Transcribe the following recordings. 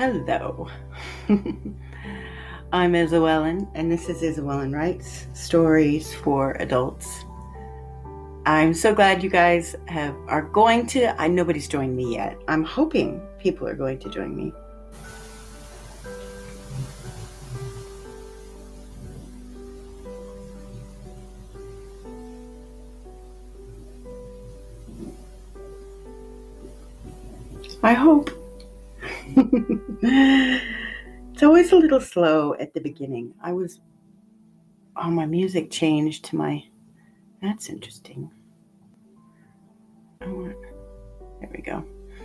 Hello. I'm Isabellen, and this is Isabellen Writes Stories for Adults. I'm so glad you guys are going to. Nobody's joined me yet. I'm hoping people are going to join me. I hope. It's always a little slow at the beginning. My music changed to my. That's interesting. There we go.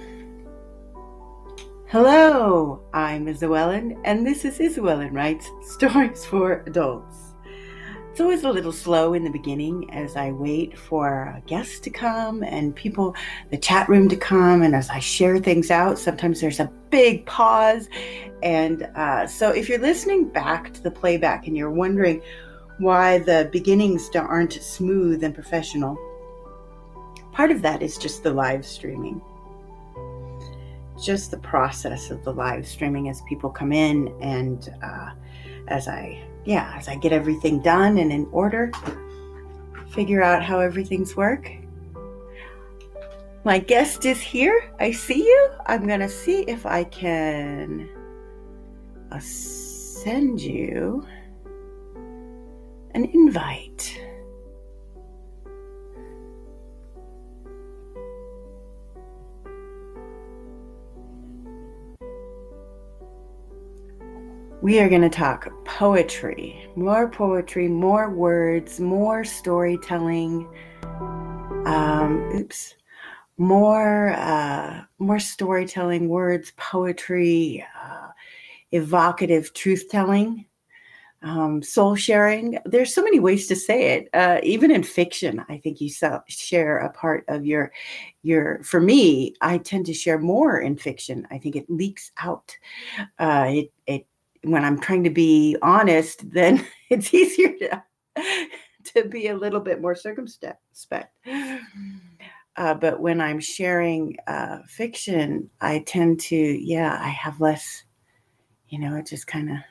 Hello, I'm Isabellen, and this is Isabellen Writes Stories for Adults. It's always a little slow in the beginning as I wait for guests to come and the chat room to come, and as I share things out, sometimes there's a big pause. And so if you're listening back to the playback and you're wondering why the beginnings aren't smooth and professional, part of that is just the live streaming. Just the process of the live streaming as people come in, and as I get everything done and in order, figure out how everything's work. My guest is here. I see you. I'm going to see if I can send you an invite. We are going to talk poetry, more words, more storytelling. More storytelling, words, poetry, evocative truth-telling, soul sharing. There's so many ways to say it. Even in fiction, I think you share a part of your. For me, I tend to share more in fiction. I think it leaks out. When I'm trying to be honest, then it's easier to be a little bit more circumspect. But when I'm sharing fiction, I tend to, I have less, it just kind of,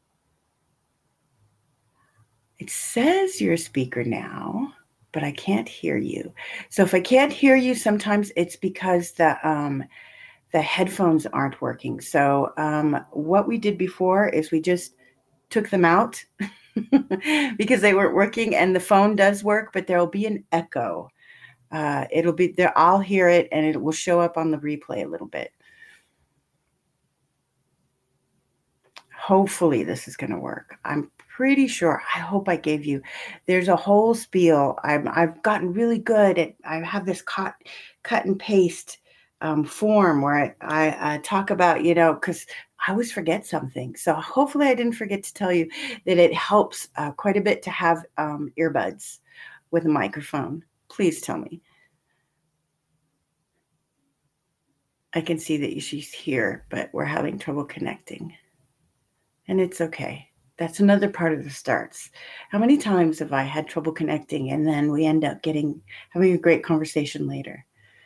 it says you're a speaker now, but I can't hear you. So if I can't hear you, sometimes it's because the headphones aren't working. So what we did before is we just took them out because they weren't working, and the phone does work, but there'll be an echo. It'll be there. I'll hear it, and it will show up on the replay a little bit. Hopefully this is going to work. I'm pretty sure. I hope I gave you. There's a whole spiel. I've gotten really good at. I have this cut and paste form where I talk about, because I always forget something. So hopefully I didn't forget to tell you that it helps quite a bit to have earbuds with a microphone. Please tell me. I can see that she's here, but we're having trouble connecting. And it's okay. That's another part of the starts. How many times have I had trouble connecting, and then we end up having a great conversation later?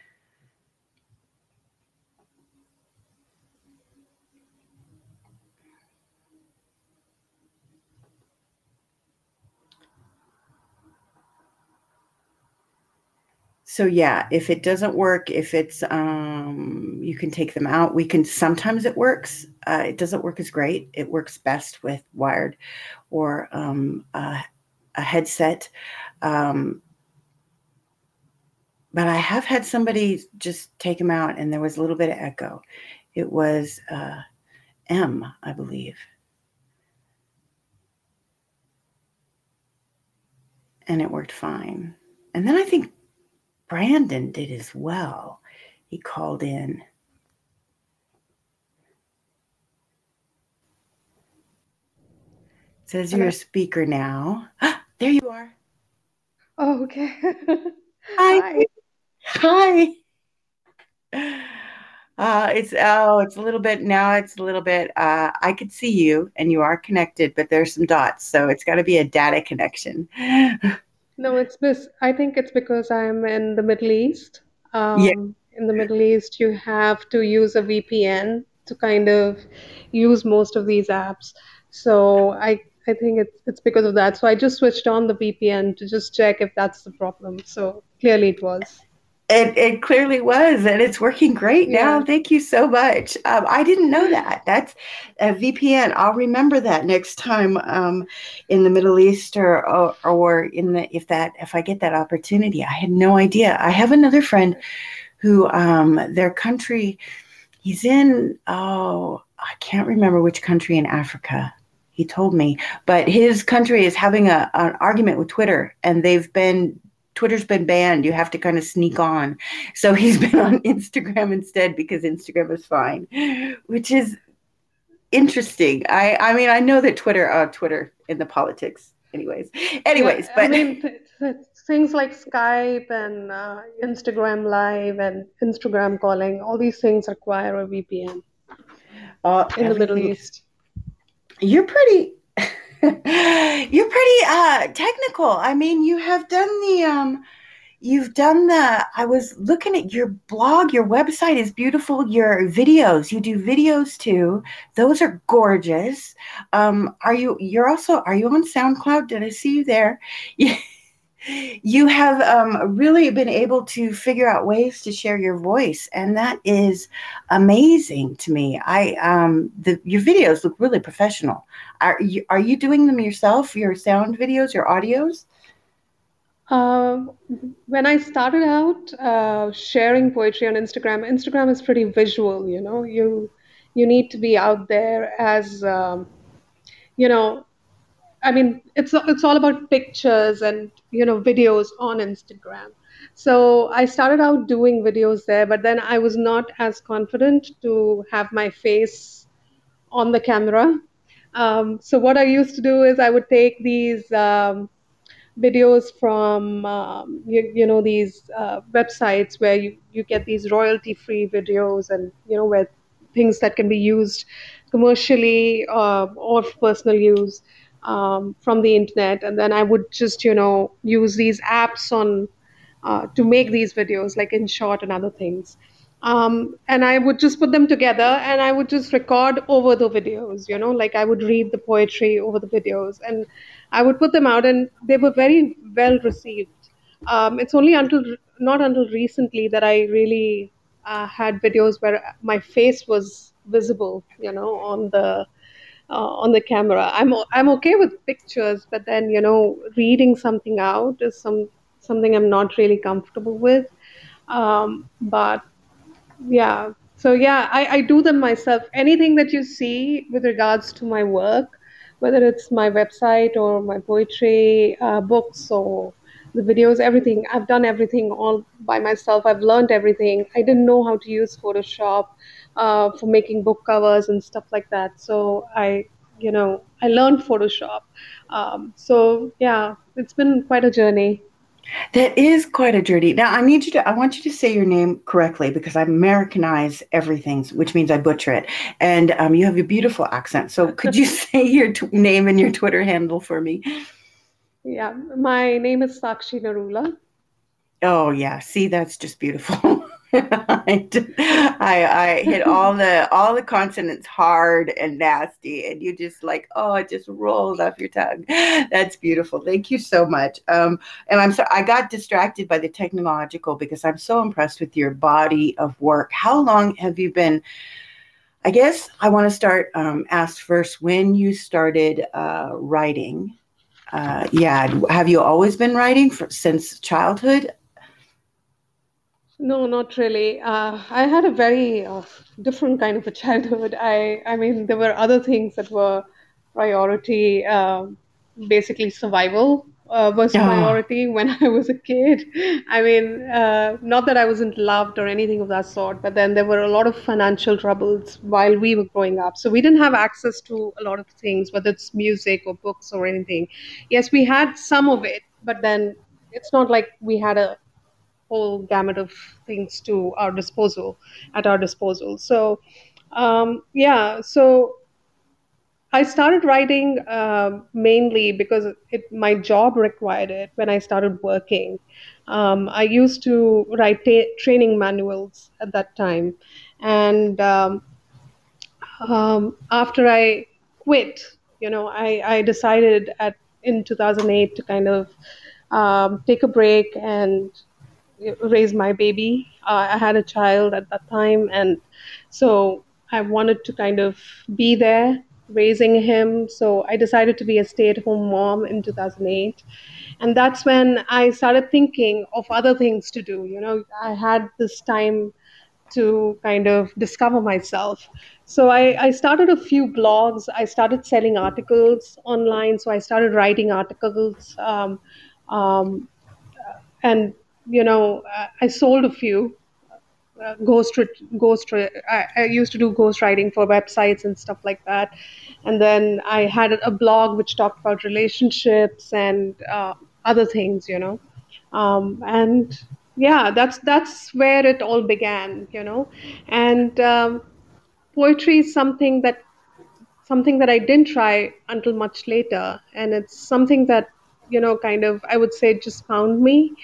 So if it doesn't work, if it's, you can take them out. Sometimes it works. It doesn't work as great. It works best with wired or a headset. But I have had somebody just take them out, and there was a little bit of echo. It was M, I believe. And it worked fine. And then I think Brandon did as well. He called in. It says you're a speaker now. There you are. Oh, okay. Hi. Hi. It's a little bit now. It's a little bit. I could see you, and you are connected, but there's some dots, so it's got to be a data connection. No, it's this. I think it's because I'm in the Middle East. Yeah. In the Middle East, you have to use a VPN to kind of use most of these apps. So I think it's because of that. So I just switched on the VPN to just check if that's the problem. So clearly it was. It clearly was, and it's working great now. Yeah. Thank you so much. I didn't know that. That's a VPN. I'll remember that next time in the Middle East or in the if I get that opportunity. I had no idea. I have another friend who their country. He's in I can't remember which country in Africa. He told me, but his country is having an argument with Twitter, and Twitter's been banned. You have to kind of sneak on. So he's been on Instagram instead because Instagram is fine, which is interesting. I mean, I know that Twitter in the politics anyways. Yeah, Anyways, I but mean, things like Skype and Instagram Live and Instagram calling, all these things require a VPN in the Middle everything East. you're pretty you're pretty technical. I mean, you've done the I was looking at your blog, your website is beautiful. Your videos, you do videos too. Those are gorgeous. Are you on SoundCloud? Did I see you there? You have really been able to figure out ways to share your voice, and that is amazing to me. Your videos look really professional. Are you doing them yourself? Your sound videos, your audios? Um, when I started out sharing poetry on Instagram, Instagram is pretty visual, you know. You need to be out there as you know, I mean, it's all about pictures and videos on Instagram. So I started out doing videos there, but then I was not as confident to have my face on the camera. So what I used to do is I would take these videos from these websites where you get these royalty free videos, and where things that can be used commercially or for personal use from the internet. And then I would just use these apps on to make these videos like InShot and other things. And I would just put them together and I would just record over the videos, like I would read the poetry over the videos and I would put them out, and they were very well received. It's only not until recently that I really had videos where my face was visible, on the camera. I'm okay with pictures, but then reading something out is something I'm not really comfortable with. But yeah, so yeah, I do them myself. Anything that you see with regards to my work, whether it's my website or my poetry books or the videos, everything, I've done everything all by myself. I've learned everything. I didn't know how to use Photoshop for making book covers and stuff like that. So I learned Photoshop. So yeah, it's been quite a journey. That is quite a journey. Now, I want you to say your name correctly because I Americanize everything, which means I butcher it. And you have a beautiful accent. So could you say your name and your Twitter handle for me? Yeah, my name is Sakshi Narula. Oh yeah, see, that's just beautiful. I hit all the consonants hard and nasty, and you just like, oh, it just rolls off your tongue. That's beautiful. Thank you so much. And I got distracted by the technological because I'm so impressed with your body of work. How long have you been? I guess I want to start ask first when you started writing. Yeah, have you always been writing since childhood? No, not really. I had a very different kind of a childhood. I mean, there were other things that were priority. Basically, survival was Oh, priority when I was a kid. I mean, not that I wasn't loved or anything of that sort, but then there were a lot of financial troubles while we were growing up. So we didn't have access to a lot of things, whether it's music or books or anything. Yes, we had some of it, but then it's not like we had a whole gamut of things to our disposal at our disposal. So yeah, so I started writing mainly because my job required it when I started working. I used to write training manuals at that time, and After I quit, I decided in 2008 to kind of take a break and raise my baby. I had a child at that time, and so I wanted to kind of be there raising him. So I decided to be a stay-at-home mom in 2008, and that's when I started thinking of other things to do. I had this time to kind of discover myself. So I started a few blogs. I started selling articles online. So I started writing articles. And I sold a few ghost ghost I used to do ghost writing for websites and stuff like that. And then I had a blog which talked about relationships and other things. And yeah, that's where it all began. And poetry is something that I didn't try until much later, and it's something that kind of, I would say, just found me.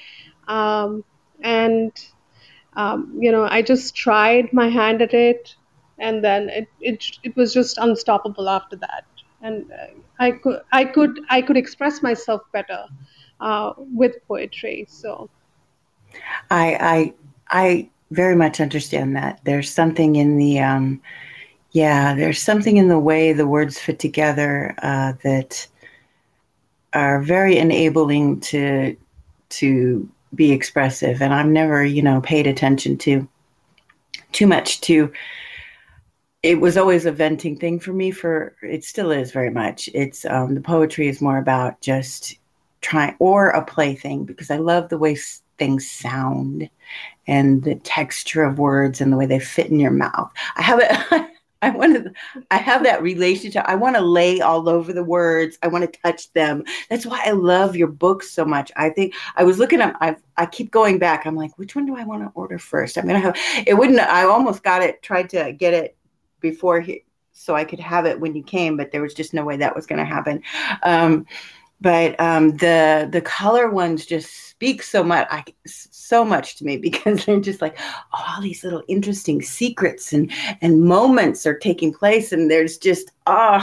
And I just tried my hand at it, and then it was just unstoppable after that. And I could express myself better with poetry. So I I very much understand that. There's something in the yeah, there's something in the way the words fit together that are very enabling to be expressive. And I've never, paid attention to too much to. It was always a venting thing for me. For it still is very much. It's the poetry is more about just trying or a plaything because I love the way things sound and the texture of words and the way they fit in your mouth. I have it. I want to. I have that relationship. I want to lay all over the words. I want to touch them. That's why I love your books so much. I think I was looking at. I keep going back. I'm like, which one do I want to order first? I'm gonna have. It wouldn't. I almost got it. Tried to get it before so I could have it when you came, but there was just no way that was going to happen. But the color ones just speak so much to me because they're just like all these little interesting secrets and moments are taking place, and there's just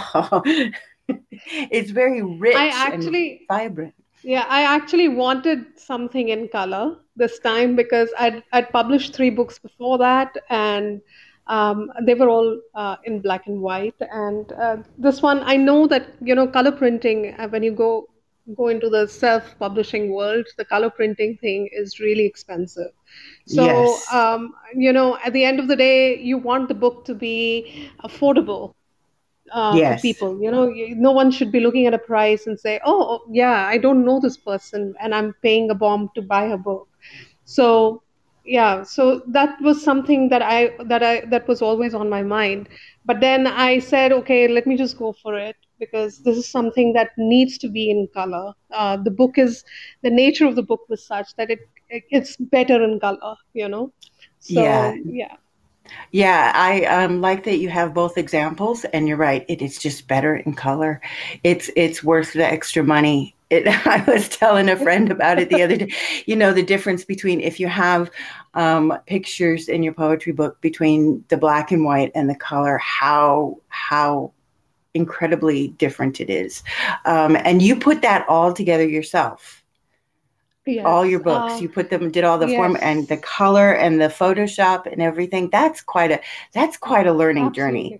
it's very I rich and actually vibrant. Yeah, I actually wanted something in color this time because I'd published three books before that, and they were all in black and white. And this one, I know that color printing. When you go into the self-publishing world, the color printing thing is really expensive. So Yes, at the end of the day, you want the book to be affordable for yes, people. No one should be looking at a price and say, oh, yeah, I don't know this person and I'm paying a bomb to buy a book. So yeah, so that was something that was always on my mind. But then I said, okay, let me just go for it because this is something that needs to be in color. The nature of the book was such that it's better in color. yeah. So yeah. Yeah, I like that you have both examples, and you're right. It is just better in color. It's worth the extra money. I was telling a friend about it the other day. The difference between if you have pictures in your poetry book between the black and white and the color, how incredibly different it is. And you put that all together yourself, all your Yes. books. You put them, did all the form and the Yes. color and the Photoshop and everything. That's quite a learning journey. Absolutely.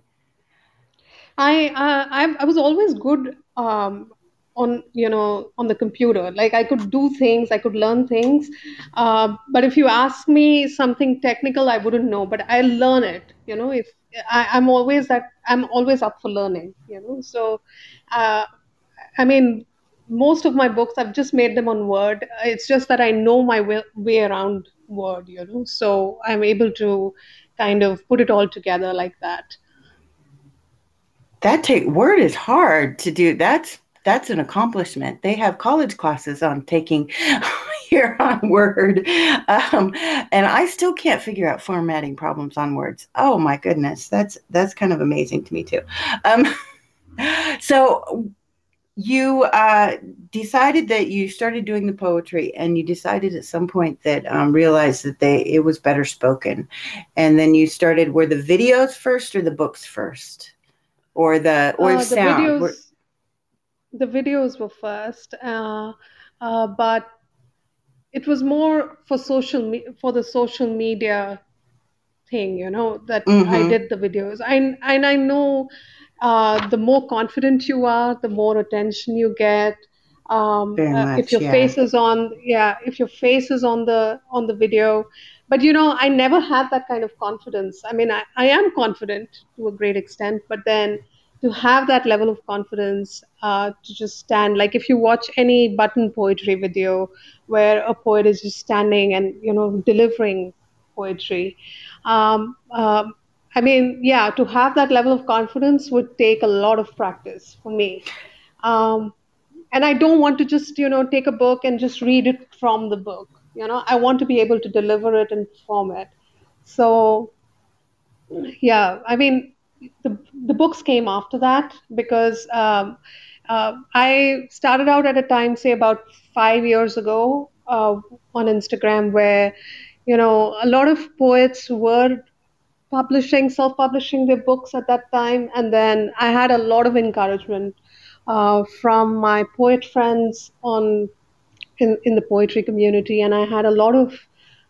I was always good on the computer. Like I could do things, I could learn things. But if you ask me something technical, I wouldn't know. But I learn it. If I'm always up for learning. So uh, I mean, most of my books I've just made them on Word. It's just that I know my way around Word. So I'm able to kind of put it all together like that. That take word is hard to do. That's an accomplishment. They have college classes on taking here on Word, and I still can't figure out formatting problems on words. Oh my goodness, that's kind of amazing to me too. Um, so you decided that you started doing the poetry, and you decided at some point that realized that it was better spoken, and then you started. Were the videos first or the books first, or or The sound? videos were first, but it was more for for the social media thing, that I Mm-hmm. did the videos. And I know the more confident you are, the more attention you get. Very If much, your yeah. face is on, yeah, if your face is on the video, but I never had that kind of confidence. I mean, I am confident to a great extent, but then to have that level of confidence, to just stand, like if you watch any button poetry video where a poet is just standing and delivering poetry. I mean, yeah, to have that level of confidence would take a lot of practice for me. Um, and I don't want to just, take a book and just read it from the book. I want to be able to deliver it and perform it. So, yeah, I mean, the books came after that because I started out at a time, say about 5 years ago, on Instagram, where a lot of poets were self-publishing their books at that time, and then I had a lot of encouragement from my poet friends in the poetry community, and I had a lot of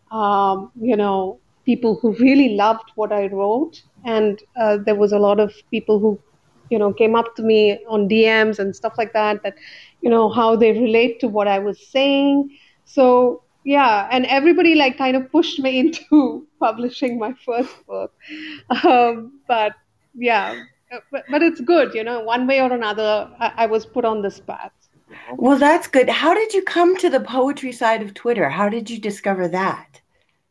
people who really loved what I wrote, and there was a lot of people who came up to me on DMs and stuff like that, how they relate to what I was saying. So yeah, and everybody like kind of pushed me into publishing my first book. But yeah, but it's good, one way or another, I was put on this path. Well, that's good. How did you come to the poetry side of Twitter? How did you discover that?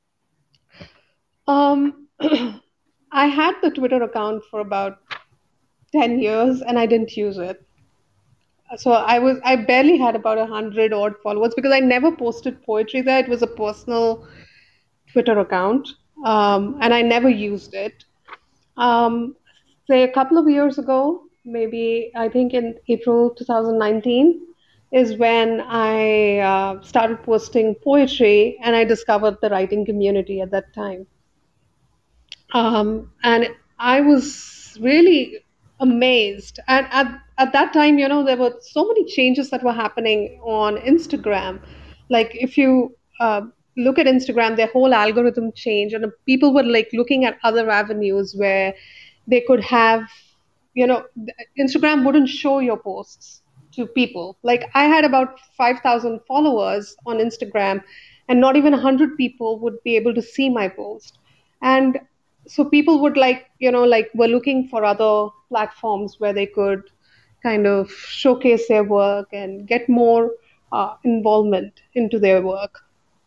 Um, I had the Twitter account for about 10 years and I didn't use it. So I barely had about 100 odd followers because I never posted poetry there. It was a personal Twitter account, and I never used it. Um, Say a couple of years ago, maybe I think in April 2019, is when I started posting poetry, and I discovered the writing community at that time. And I was really amazed. And at that time, there were so many changes that were happening on Instagram. Like if you look at Instagram, their whole algorithm changed, and people were like looking at other avenues where they could have, Instagram wouldn't show your posts to people. Like I had about 5,000 followers on Instagram, and not even 100 people would be able to see my post. And so people would like were looking for other platforms where they could kind of showcase their work and get more involvement into their work.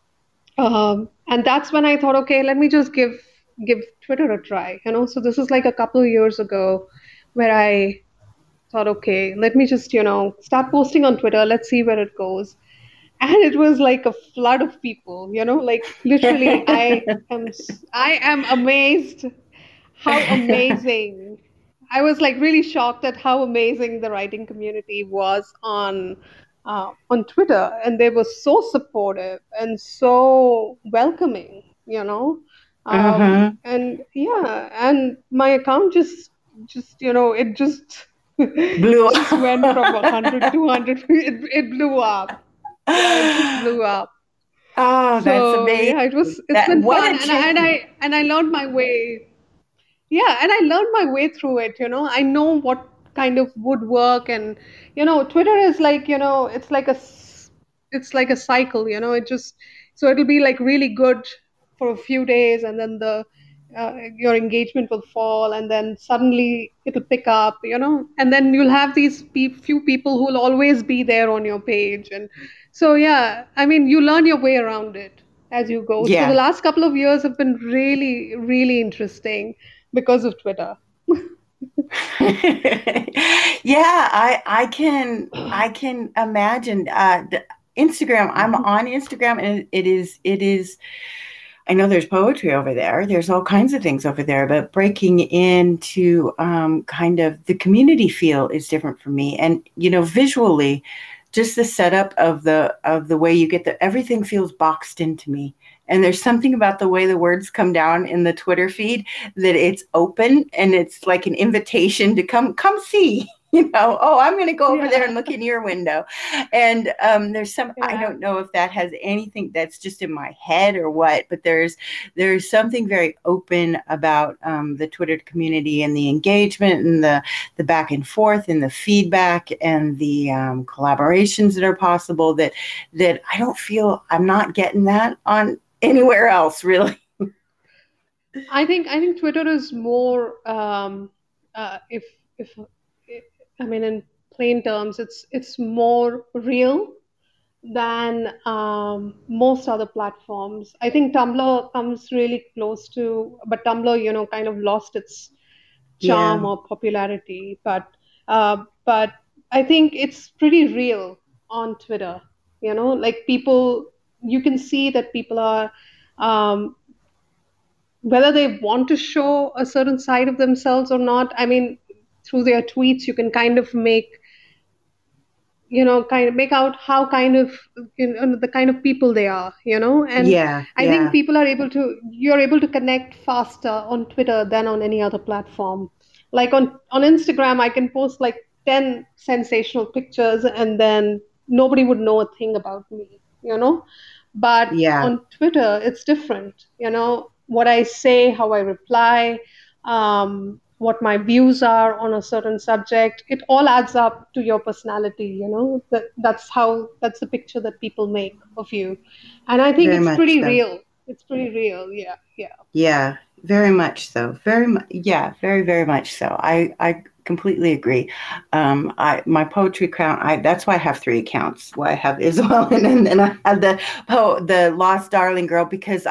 And that's when I thought, okay, let me just give Twitter a try. So this is like a couple of years ago where I thought, okay, let me just start posting on Twitter. Let's see where it goes. And it was like a flood of people. Like literally, I am amazed how amazing. I was like really shocked at how amazing the writing community was on Twitter, and they were so supportive and so welcoming. Uh-huh. And yeah, and my account just it just Blew just went from up. 100 to 100. It blew up. Yeah, it just blew up. Oh, that's So amazing. yeah, it's That been what fun, a change. and I learned my way. Yeah, and I learned my way through it. I know what kind of would work, and Twitter is like it's like a cycle. It just so it'll be like really good for a few days, and then the your engagement will fall, and then suddenly it'll pick up. And then you'll have these few people who will always be there on your page, and so yeah, I mean, you learn your way around it as you go. So the Yeah. last couple of years have been really, really interesting because of Twitter. Yeah, I can imagine Instagram. I'm on Instagram, and it is I know there's poetry over there. There's all kinds of things over there, but breaking into kind of the community feel is different for me. And visually, just the setup of the way you get the everything feels boxed into me. And there's something about the way the words come down in the Twitter feed that it's open and it's like an invitation to come see. Oh, I'm going to go over there and Yeah. look in your window. And there's I Yeah. don't know if that has anything that's just in my head or what, but there's something very open about the Twitter community and the engagement and the back and forth and the feedback and the collaborations that are possible that I don't feel I'm not getting that on anywhere else, really. I think Twitter is more if I mean in plain terms, it's more real than most other platforms. I think Tumblr comes really close to, but Tumblr, kind of lost its Yeah, charm or popularity. But I think it's pretty real on Twitter. Like people, you can see that people are, um, whether they want to show a certain side of themselves or not. I mean, through their tweets, you can kind of make out how kind of the kind of people they are, and yeah, I think yeah, you're able to connect faster on Twitter than on any other platform. Like on Instagram, I can post like 10 sensational pictures and then nobody would know a thing about me, but yeah. on Twitter it's different. What I say, how I reply, what my views are on a certain subject, it all adds up to your personality. That's the picture that people make of you, and I think Very it's much pretty so. real. It's pretty real. Yeah, yeah. Yeah, very much so. Very much. Yeah, very, very much so. I completely agree. My poetry account. That's why I have three accounts. Why I have Isabel and then I have the Lost Darling Girl because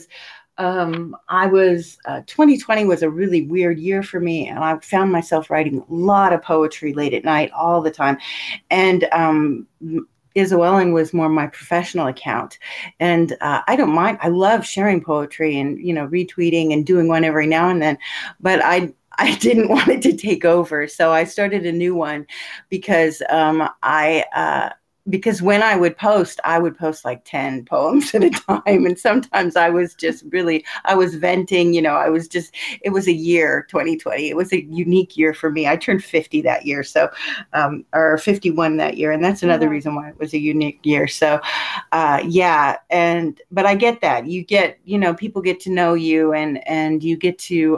I was 2020 was a really weird year for me, and I found myself writing a lot of poetry late at night all the time, and Isabel was more my professional account, and I don't mind. I love sharing poetry and retweeting and doing one every now and then, but I didn't want it to take over, so I started a new one because because when I would post like 10 poems at a time. And sometimes I was venting, it was a year, 2020. It was a unique year for me. I turned 50 that year. So, or 51 that year. And that's another Yeah. reason why it was a unique year. So, yeah. But I get that people get to know you and you get to,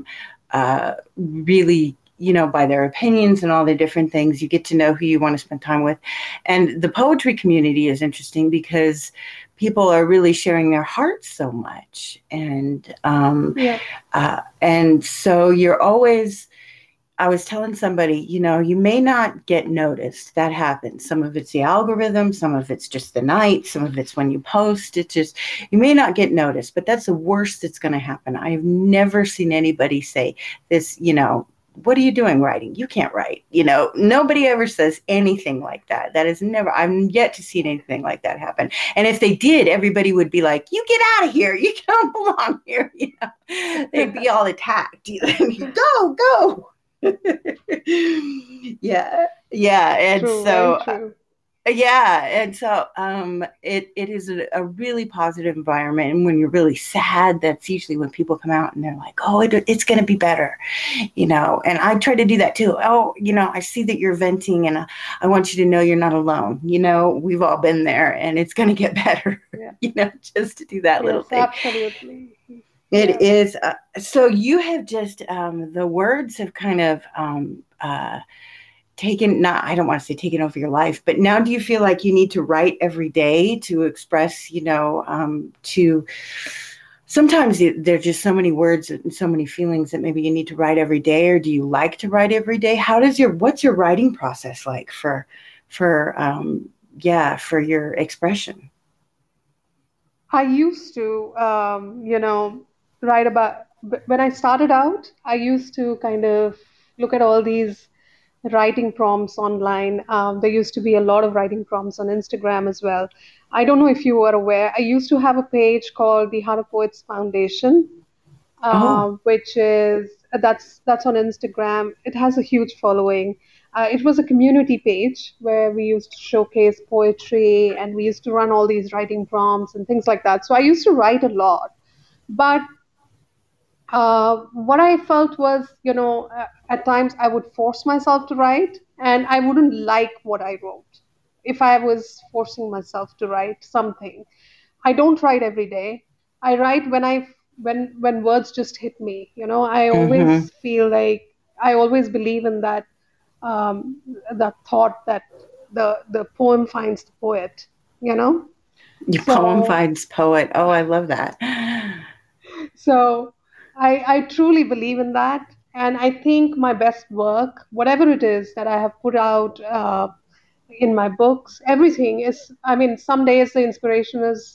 really by their opinions and all the different things, you get to know who you want to spend time with. And the poetry community is interesting because people are really sharing their hearts so much. Yeah. And so you're always, I was telling somebody, you may not get noticed. That happens. Some of it's the algorithm, some of it's just the night, some of it's when you post. It's just, you may not get noticed, but that's the worst that's going to happen. I've never seen anybody say this, what are you doing writing? You can't write. Nobody ever says anything like that. That is never, I've yet to see anything like that happen. And if they did, everybody would be like, you get out of here. You don't belong here. They'd be all attacked. Go, go. Yeah, yeah, and True. Very so true. it is a really positive environment. And when you're really sad, that's usually when people come out and they're like, "Oh, it's going to be better," And I try to do that too. Oh, I see that you're venting, and I want you to know you're not alone. We've all been there, and it's going to get better. Yeah. Just to do that little Yes, thing. absolutely. It Yeah. is. So you have just the words have kind of taken. Not. I don't want to say taken over your life, but now do you feel like you need to write every day to express? To sometimes there's just so many words and so many feelings that maybe you need to write every day, or do you like to write every day? What's your writing process like for your expression? I used to, write about, when I started out, I used to kind of look at all these writing prompts online. There used to be a lot of writing prompts on Instagram as well. I don't know if you were aware. I used to have a page called the Heart of Poets Foundation, Oh, which is that's on Instagram. It has a huge following. It was a community page where we used to showcase poetry and we used to run all these writing prompts and things like that. So I used to write a lot. But what I felt was, at times I would force myself to write and I wouldn't like what I wrote if I was forcing myself to write something. I don't write every day. I write when words just hit me. I mm-hmm. always feel like I always believe in that thought that the poem finds the poet. You know. Your poem So finds poet. Oh, I love that. so I truly believe in that. And I think my best work, whatever it is that I have put out in my books, everything is, I mean, some days the inspiration is,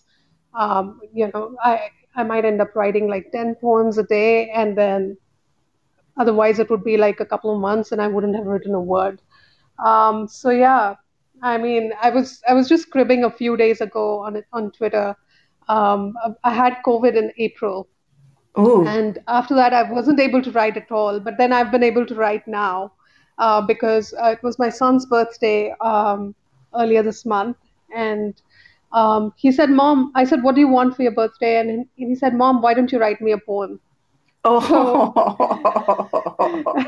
I might end up writing like 10 poems a day. And then otherwise it would be like a couple of months and I wouldn't have written a word. So yeah, I mean, I was just cribbing a few days ago on Twitter. I had COVID in April, Oh, and after that I wasn't able to write at all, but then I've been able to write now, because it was my son's birthday earlier this month. And he said, Mom, I said, what do you want for your birthday? And he said, Mom, why don't you write me a poem? So oh.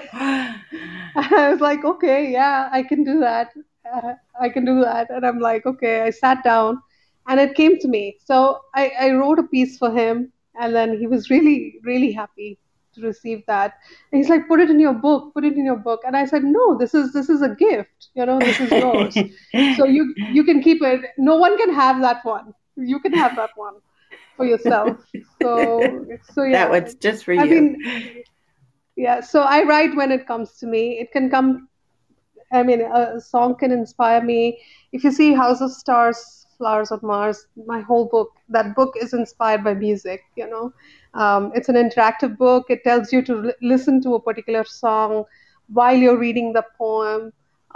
I was like, okay, yeah, I can do that. I can do that. And I'm like, okay, I sat down and it came to me. So I wrote a piece for him, and then he was really, really happy to receive that. And he's like, put it in your book, put it in your book. And I said, no, this is a gift, this is yours. So you can keep it. No one can have that one. You can have that one for yourself. So That yeah. one's just for I you. mean, yeah, so I write when it comes to me. It can come, I mean, a song can inspire me. If you see House of Stars, Flowers of Mars, my whole book, that book is inspired by music. It's an interactive book. It tells you to listen to a particular song while you're reading the poem,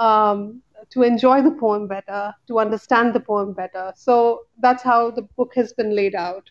to enjoy the poem better, to understand the poem better. So that's how the book has been laid out.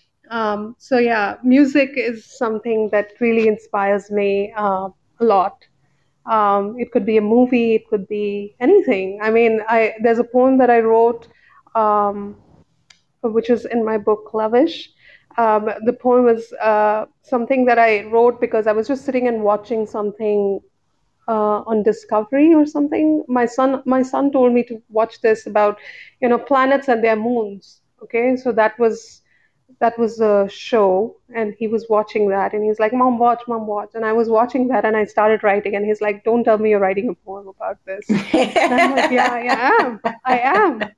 So yeah, music is something that really inspires me a lot. It could be a movie, it could be anything. I mean, there's a poem that I wrote, um, which is in my book Lavish. The poem is something that I wrote because I was just sitting and watching something on Discovery or something. My son told me to watch this about, planets and their moons. Okay, so that was a show, and he was watching that, and he's like, Mom, watch. And I was watching that, and I started writing, and he's like, don't tell me you're writing a poem about this. And I'm like, yeah, I am.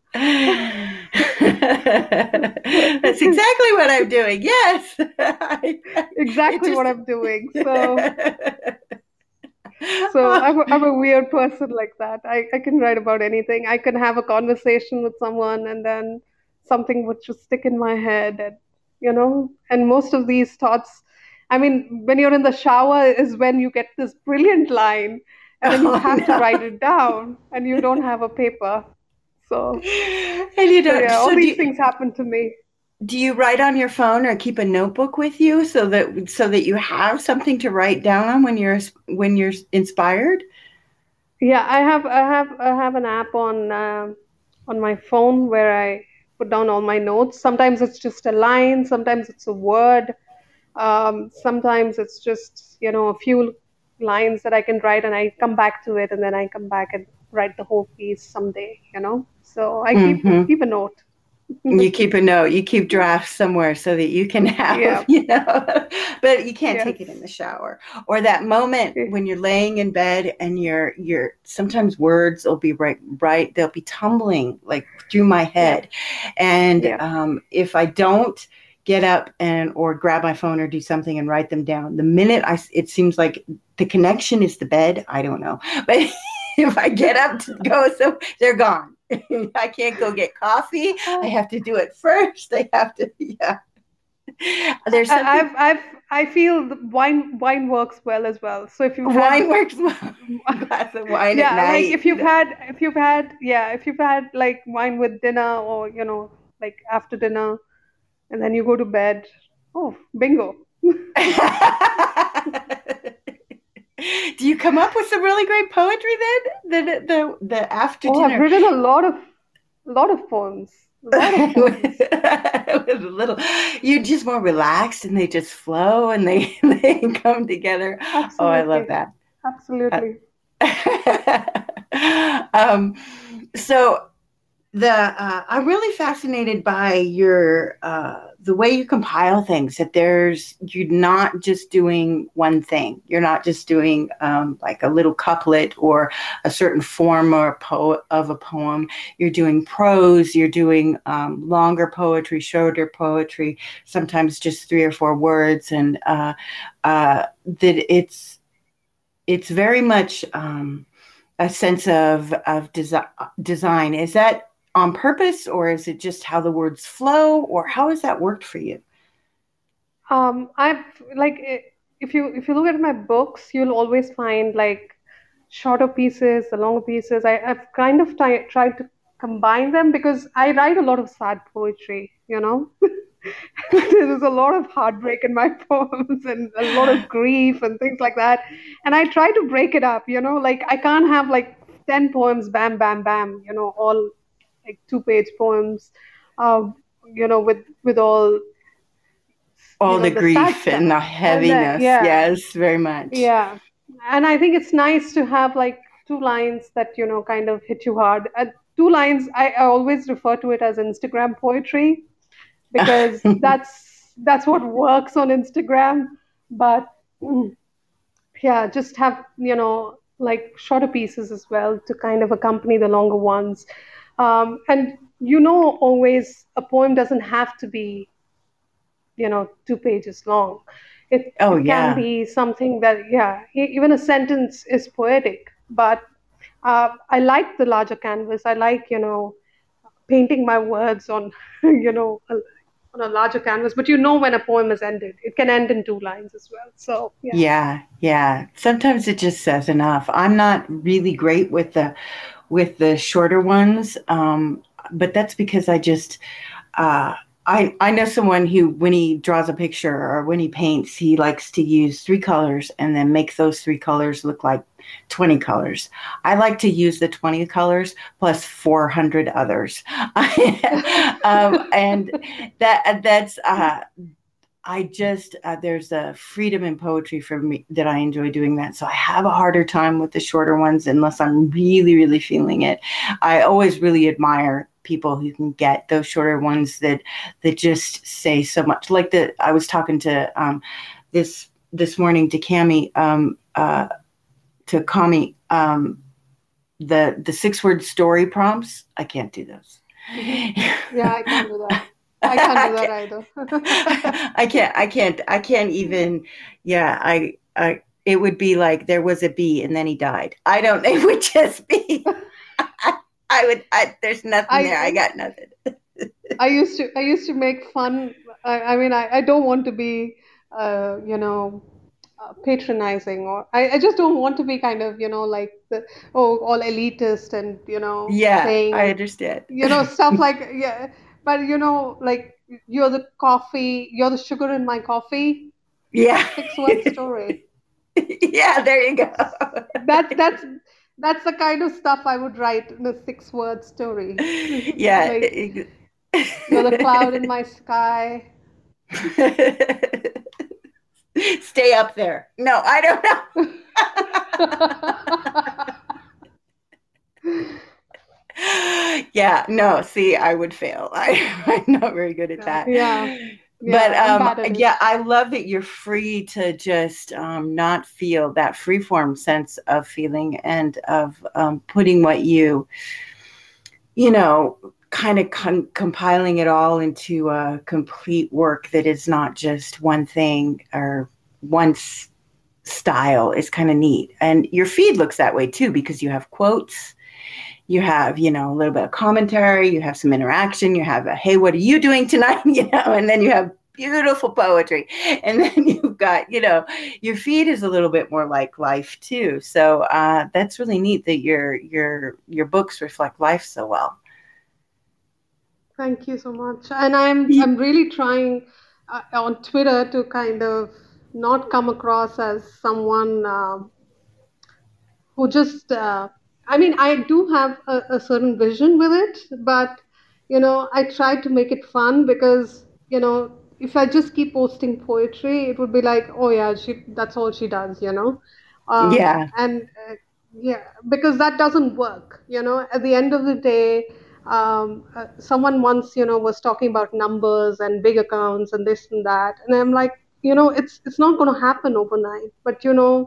That's exactly what I'm doing. Yes. It Exactly just what I'm doing. So I'm a weird person like that. I can write about anything. I can have a conversation with someone, and then something would just stick in my head. And most of these thoughts, I mean, when you're in the shower is when you get this brilliant line, and then you Oh have to write no. it down, and you don't have a paper. So, And you so don't yeah, all so these things happen to me. do you write on your phone or keep a notebook with you so that you have something to write down on when you're inspired? Yeah, I have an app on my phone where I put down all my notes. Sometimes it's just a line, sometimes it's a word, sometimes it's just a few lines that I can write, and I come back to it, and then I come back and write the whole piece someday. So I keep Hmm. keep a note. You keep a note, you keep drafts somewhere so that you can have, Yeah. but you can't take it in Yes. the shower. Or that moment Eh, when you're laying in bed and you're sometimes words will be right, they'll be tumbling like through my Yep. head. And Yep. if I don't get up and or grab my phone or do something and write them down, the minute it seems like the connection is the bed, I don't know. But if I get up to go, so they're gone. I can't go get coffee. I have to do it first. I have to, yeah. There's something. I feel the wine works well as well. So if you've had, Wine works well. A glass of wine at yeah, like night. if you've had like wine with dinner, or like after dinner, and then you go to bed. Oh, bingo. Do you come up with some really great poetry then? The after Oh, I've dinner. written a lot of poems. A lot of poems. It was a little, you're just more relaxed and they just flow and they come together. Oh, I love Absolutely. that. Absolutely. um, so I'm really fascinated by your the way you compile things. That you're not just doing one thing. You're not just doing like a little couplet or a certain form or of a poem. You're doing prose. You're doing longer poetry, shorter poetry. Sometimes just 3 or 4 words, and that it's very much a sense of design. Is that on purpose, or is it just how the words flow, or how has that worked for you? I've like if you look at my books, you'll always find like shorter pieces, the longer pieces. I've kind of tried to combine them because I write a lot of sad poetry, you know. There's a lot of heartbreak in my poems and a lot of grief and things like that. And I try to break it up, like I can't have like 10 poems, bam, bam, bam, all like 2-page poems, um, with all, All the the sad grief stuff. and the And then, heaviness. yeah, Yes, very much. yeah. And I think it's nice to have like 2 lines that, kind of hit you hard. 2 lines, I always refer to it as Instagram poetry because that's what works on Instagram. But yeah, just have, like shorter pieces as well to kind of accompany the longer ones. And always a poem doesn't have to be 2 pages long. Oh, It can yeah. be something that, yeah, even a sentence is poetic. But I like the larger canvas. I like painting my words on on a larger canvas. But when a poem is ended, it can end in 2 lines as well. So yeah. Yeah, yeah. Sometimes it just says enough. I'm not really great with the shorter ones, but that's because uh, I know someone who, when he draws a picture or when he paints, he likes to use 3 colors and then make those 3 colors look like 20 colors. I like to use the 20 colors plus 400 others, and that's I just there's a freedom in poetry for me that I enjoy doing that. So I have a harder time with the shorter ones unless I'm really, really feeling it. I always really admire people who can get those shorter ones that just say so much. Like I was talking to this morning to Cami to Kami the 6-word story prompts. I can't do those. Yeah, I can't do that. I can't do that either. I can't even, yeah, it would be like there was a bee and then he died. It would just be, there's nothing there. I got nothing. I used to make fun. I mean, I don't want to be, patronizing, or I just don't want to be kind of, like all elitist and, Yeah, I saying, understand. stuff like, yeah. But, like you're the sugar in my coffee, Yeah. 6-word story. Yeah, there you go. That's that's that's the kind of stuff I would write in a 6-word story. Yeah. Like, you're the cloud in my sky. Stay up there. No, I don't know. Yeah, no, see, I would fail. I'm not very good at that. Yeah. But I'm bad at it. yeah, I love that you're free to just not feel that freeform sense of feeling and of putting what kind of compiling it all into a complete work that is not just one thing or one style. Is kind of neat. And your feed looks that way too, because you have quotes, you have, a little bit of commentary, you have some interaction, you have a, hey, what are you doing tonight? And then you have, beautiful poetry. And then you've got, your feed is a little bit more like life too. So that's really neat that your books reflect life so well. Thank you so much. And I'm really trying on Twitter to kind of not come across as someone who just I mean, I do have a certain vision with it, but I try to make it fun because if I just keep posting poetry, it would be like, oh yeah, she that's all she does, Yeah. and yeah, because that doesn't work. At the end of the day, someone once was talking about numbers and big accounts and this and that, and I'm like, it's not going to happen overnight, but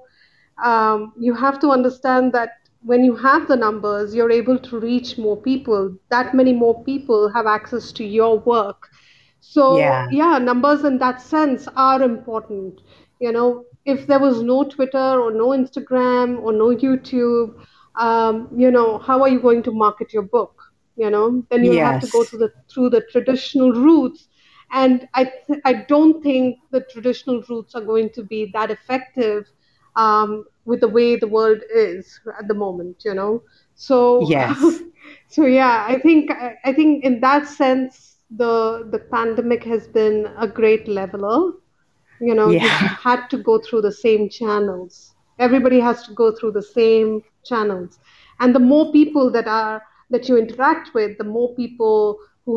you have to understand that when you have the numbers, you're able to reach more people. That many more people have access to your work. So, Yeah. yeah, numbers in that sense are important. If there was no Twitter or no Instagram or no YouTube, how are you going to market your book? Then you'll have to go Yes. through the traditional routes, and I don't think the traditional routes are going to be that effective with the way the world is at the moment. So, Yes. so yeah, I think in that sense, the pandemic has been a great leveler. You've Yeah. had to go through the same channels. Everybody has to go through the same channels, and the more people that you interact with, the more people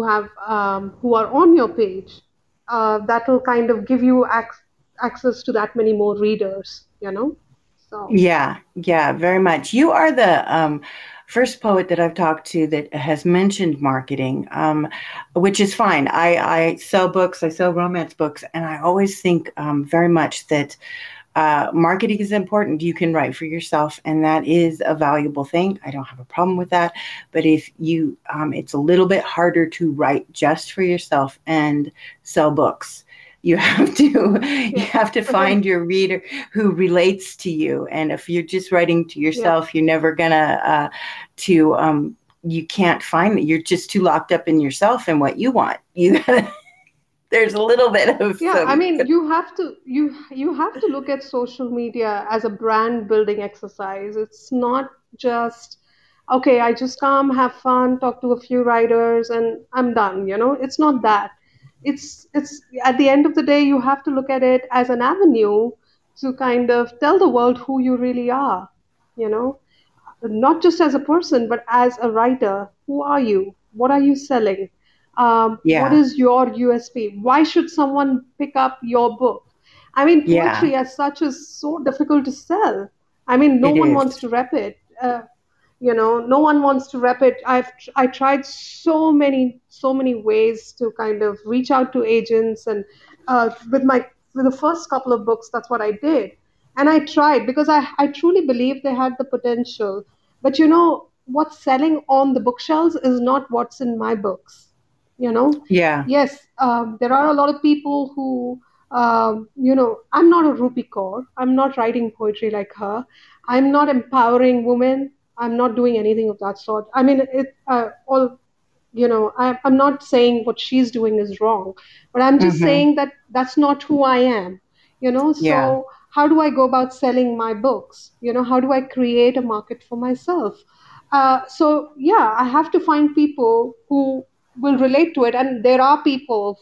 who are on your page, that will kind of give you access to that many more readers. So Yeah, yeah, very much. You are the first poet that I've talked to that has mentioned marketing, which is fine. I sell books, I sell romance books, and I always think very much that marketing is important. You can write for yourself, and that is a valuable thing. I don't have a problem with that. But if it's a little bit harder to write just for yourself and sell books. You yeah. have to find your reader who relates to you. And if you're just writing to Yep. yourself, you're never gonna to you can't find it. You're just too locked up in yourself and what you want. There's a little bit of Yeah, I some. mean, you have to look at social media as a brand building exercise. It's not just okay, I just come, have fun, talk to a few writers, and I'm done, It's not that. It's at the end of the day, you have to look at it as an avenue to kind of tell the world who you really are, you know not just as a person, but as a writer. Who are you? What are you selling? What Yeah, is your USP? Why should someone pick up your book? I mean, yeah, poetry as such is so difficult to sell. I mean, no it one is. wants to rep it. No one wants to rep it. I tried so many ways to kind of reach out to agents, and with the first couple of books, that's what I did, and I tried because I truly believe they had the potential. But what's selling on the bookshelves is not what's in my books. you know Yeah. yes, there are a lot of people who I'm not a Rupi Kaur. I'm not writing poetry like her. I'm not empowering women. I'm not doing anything of that sort. I mean, all I'm not saying what she's doing is wrong, but I'm just Mm-hmm. saying that that's not who I am. Yeah. So how do I go about selling my books? How do I create a market for myself? So yeah, I have to find people who will relate to it, and there are people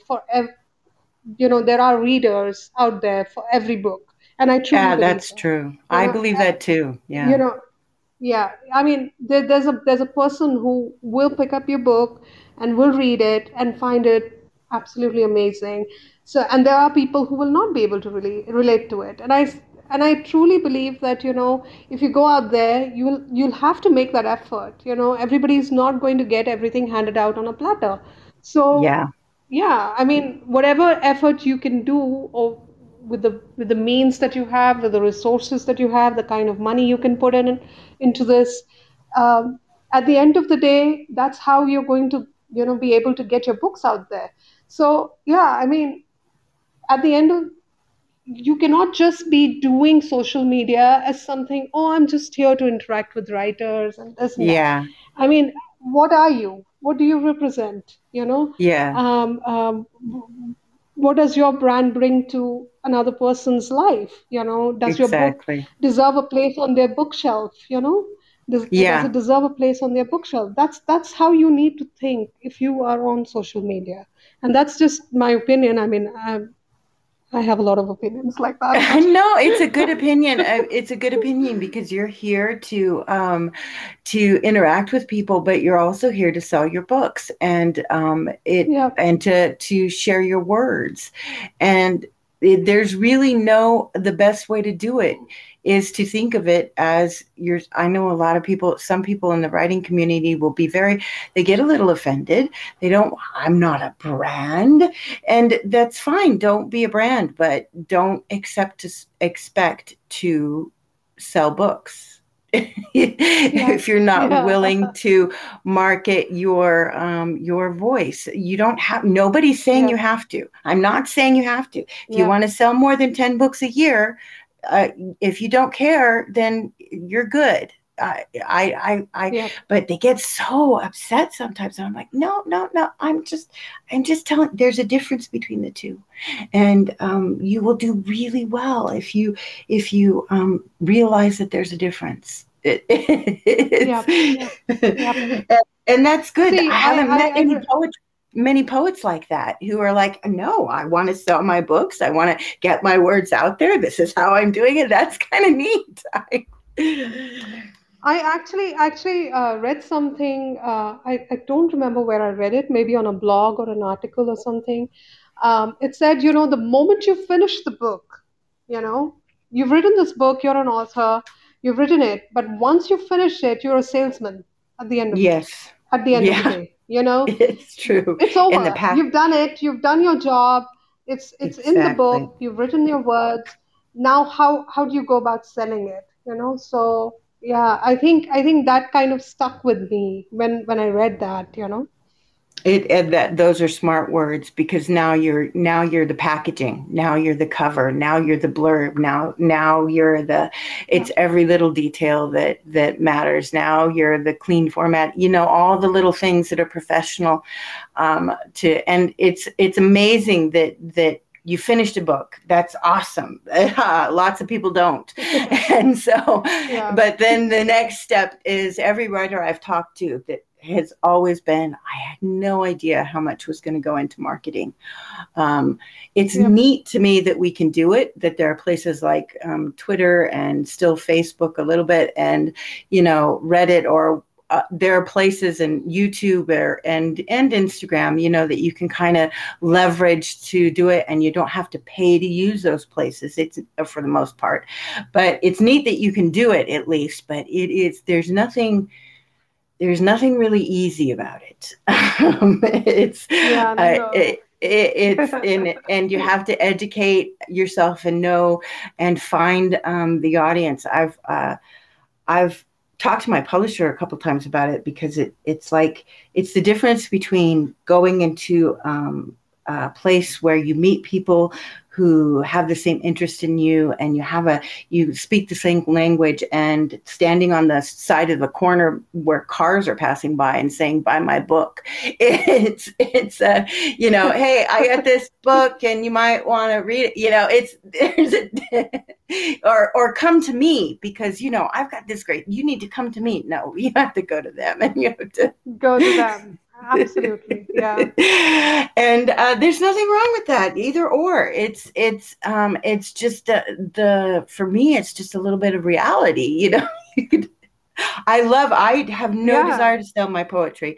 there are readers out there for every book, and I truly Yeah, believe that's that. true. You I know, believe that too. you Yeah. know, yeah. I mean, there's a person who will pick up your book and will read it and find it absolutely amazing. So, and there are people who will not be able to really relate to it, and I truly believe that if you go out there, you'll have to make that effort. Everybody's not going to get everything handed out on a platter. So Yeah. yeah, I mean, whatever effort you can do, or with the means that you have, with the resources that you have, the kind of money you can put into this, um, at the end of the day, that's how you're going to be able to get your books out there. So yeah, I mean, at the end of you cannot just be doing social media as something, oh, I'm just here to interact with writers and this and that. Yeah. I mean, what are you? What do you represent? Yeah. Um, um, what does your brand bring to another person's life? Does your book Exactly. deserve a place on their bookshelf? Does Yeah. it deserve a place on their bookshelf? That's how you need to think if you are on social media. And that's just my opinion. I mean, I have a lot of opinions like that, but No, it's a good opinion. It's a good opinion because you're here to interact with people, but you're also here to sell your books and yeah, to share your words. And there's really the best way to do it is to think of it as I know a lot of people, some people in the writing community will be they get a little offended. I'm not a brand, and that's fine. Don't be a brand, but don't expect to sell books. yeah, If you're not yeah, willing to market your voice, you don't have. Nobody's saying yeah, you have to. I'm not saying you have to. If you yeah, want to sell more than 10 books a year, uh, if you don't care, then you're good. yeah, But they get so upset sometimes. And I'm like, no, no, no. I'm just telling. There's a difference between the two, and you will do really well if you realize that there's a difference. yeah, yeah, yeah. And that's good. I See, haven't met I many poets like that who are like, no, I want to sell my books. I want to get my words out there. This is how I'm doing it. That's kind of neat. I actually read something. I don't remember where I read it. Maybe on a blog or an article or something. It said, the moment you finish the book, you know, you've written this book. You're an author. You've written it, but once you finish it, you're a salesman at the end of Yes. at the end of the Yeah, day. You know, it's true. it's In the over. past, You've done it. You've done your job. It's in the exactly. book. You've written your words. Now, how do you go about selling it? So yeah, I think that kind of stuck with me when I read that. And that those are smart words because now you're the packaging. Now you're the cover. Now you're the blurb. Now you're the. Yeah, It's every little detail that matters. Now you're the clean format. All the little things that are professional. And it's amazing that you finished a book. That's awesome. Lots of people don't. And so, yeah, but then the next step is every writer I've talked to that has always been, I had no idea how much was going to go into marketing. It's yeah, neat to me that we can do it, that there are places like Twitter and still Facebook a little bit and, Reddit or there are places in YouTube and Instagram, that you can kind of leverage to do it, and you don't have to pay to use those places. It's for the most part, but it's neat that you can do it at least. But there's nothing really easy about it. It's yeah. No. it's in and you have to educate yourself and know and find the audience. I've talked to my publisher a couple times about it because it's the difference between going into a place where you meet people who have the same interest in you and you speak the same language, and standing on the side of the corner where cars are passing by and saying, buy my book. It's hey, I got this book and you might want to read it. Or come to me because I've got this great, you need to come to me. No, you have to go to them, and you have to Go to them. Absolutely. Yeah. and there's nothing wrong with that either. Or it's just the for me it's just a little bit of reality. I have no Yeah. desire to sell my poetry.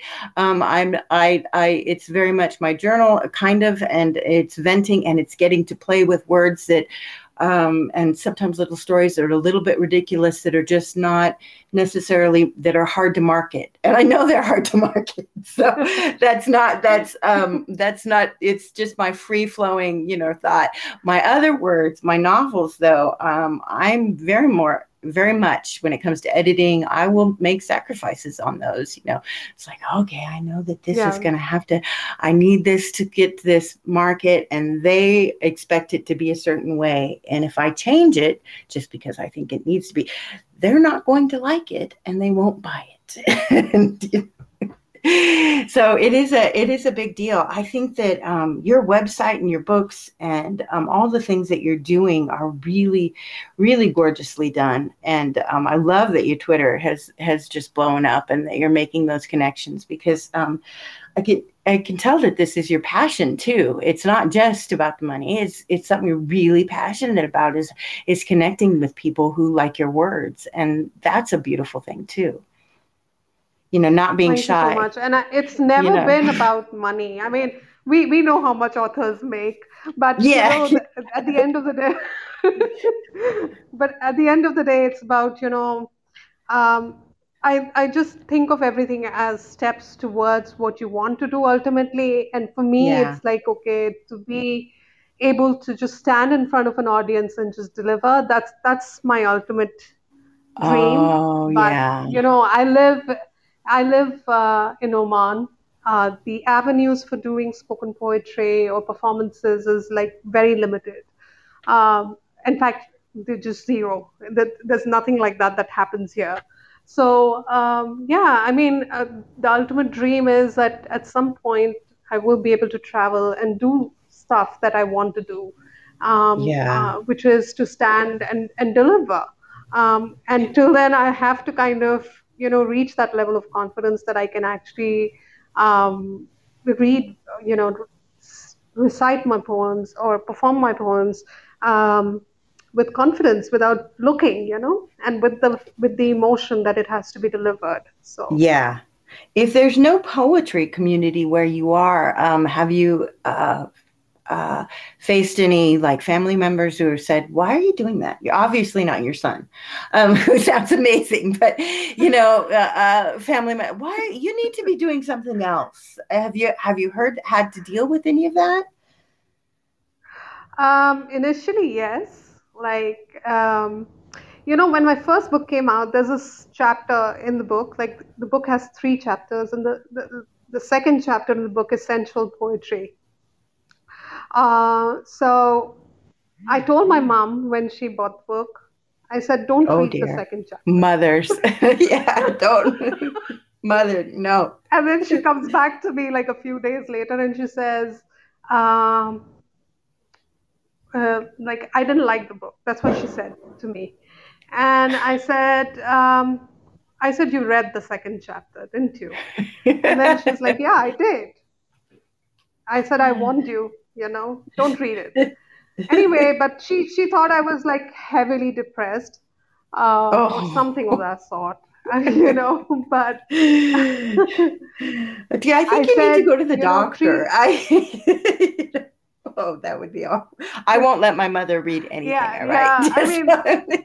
It's very much my journal kind of, and it's venting, and it's getting to play with words that and sometimes little stories that are a little bit ridiculous, that are just not necessarily, that are hard to market. And I know they're hard to market. So that's not, it's just my free flowing, thought. My other words, my novels though, I'm very much when it comes to editing, I will make sacrifices on those. It's like, okay, I know that this is Yeah. going to I need this to get to this market, and they expect it to be a certain way. And if I change it just because I think it needs to be, they're not going to like it and they won't buy it. So it is a big deal. I think that your website and your books and all the things that you're doing are really, really gorgeously done. And I love that your Twitter has just blown up and that you're making those connections because I can tell that this is your passion too. It's not just about the money. It's something you're really passionate about is connecting with people who like your words, and that's a beautiful thing too. Not being Thank you so shy. much. And it's You never know, been about money. I mean, we know how much authors make, but yeah, at the end of the day, but at the end of the day, it's about, um, I just think of everything as steps towards what you want to do ultimately. And for me, yeah. it's like, okay, to be able to just stand in front of an audience and just deliver, that's my ultimate dream. Oh, But yeah. I live in Oman. The avenues for doing spoken poetry or performances is like very limited. Um, in fact, they're just zero. There's nothing like that happens here. So yeah, I mean, the ultimate dream is that at some point I will be able to travel and do stuff that I want to do, Yeah. which is to stand and deliver. And till then, I have to kind of, reach that level of confidence that I can actually read, recite my poems or perform my poems um, with confidence without looking, and with the emotion that it has to be delivered. So. Yeah. If there's no poetry community where you are, have you uh, faced any like family members who have said, "Why are you doing that? You're obviously not your son," who sounds amazing, but why you need to be doing something else? Have you had to deal with any of that? Initially, yes. Like, when my first book came out, there's this chapter in the book. Like, the book has three chapters, and the second chapter in the book is sensual poetry. So I told my mom when she bought the book, I said, don't Oh read the dear, second chapter. mothers, yeah, don't mother, no. And then she comes back to me like a few days later and she says, um, like, I didn't like the book. That's what she said to me. And I said, you read the second chapter, didn't you? And then she's like, yeah, I did. I said, I warned you, don't read it. Anyway, but she thought I was like heavily depressed, or something of Oh. that sort, but Yeah, I I think you need to said, go to the doctor. treat, Oh, that would be awful. I won't let my mother read anything. yeah, All right. yeah. I mean,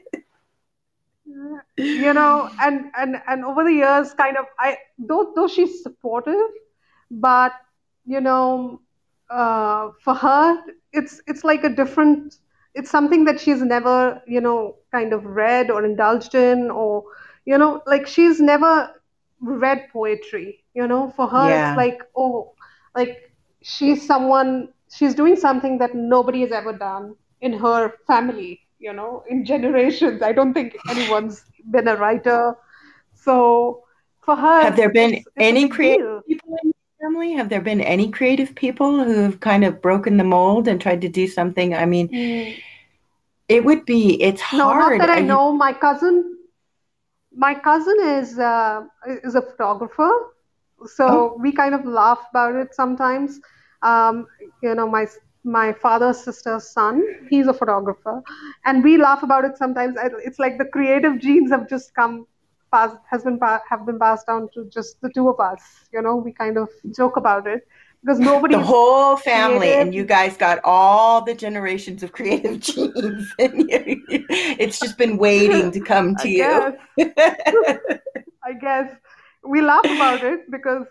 and over the years, kind of, though she's supportive, but you know, for her, it's like a different. It's something that she's never, kind of read or indulged in, or like she's never read poetry. For her, it's Yeah. like, oh, like she's doing something that nobody has ever done in her family. In generations, I don't think anyone's been a writer. So for her, Have it's there been it's it's a any big creative deal. people in your family? Have there been any creative people who have kind of broken the mold and tried to do something? I mean, Mm. it's No, not hard. that I know. My cousin is a photographer, Oh, so we kind of laugh about it sometimes. Um, my father's sister's son, he's a photographer, and we laugh about it sometimes. It's like the creative genes have just have been passed down to just the two of us. We kind of joke about it because the nobody's whole family, creative. and you guys got all the generations of creative genes, and it's just been waiting to come I to you. guess. I guess we laugh about it because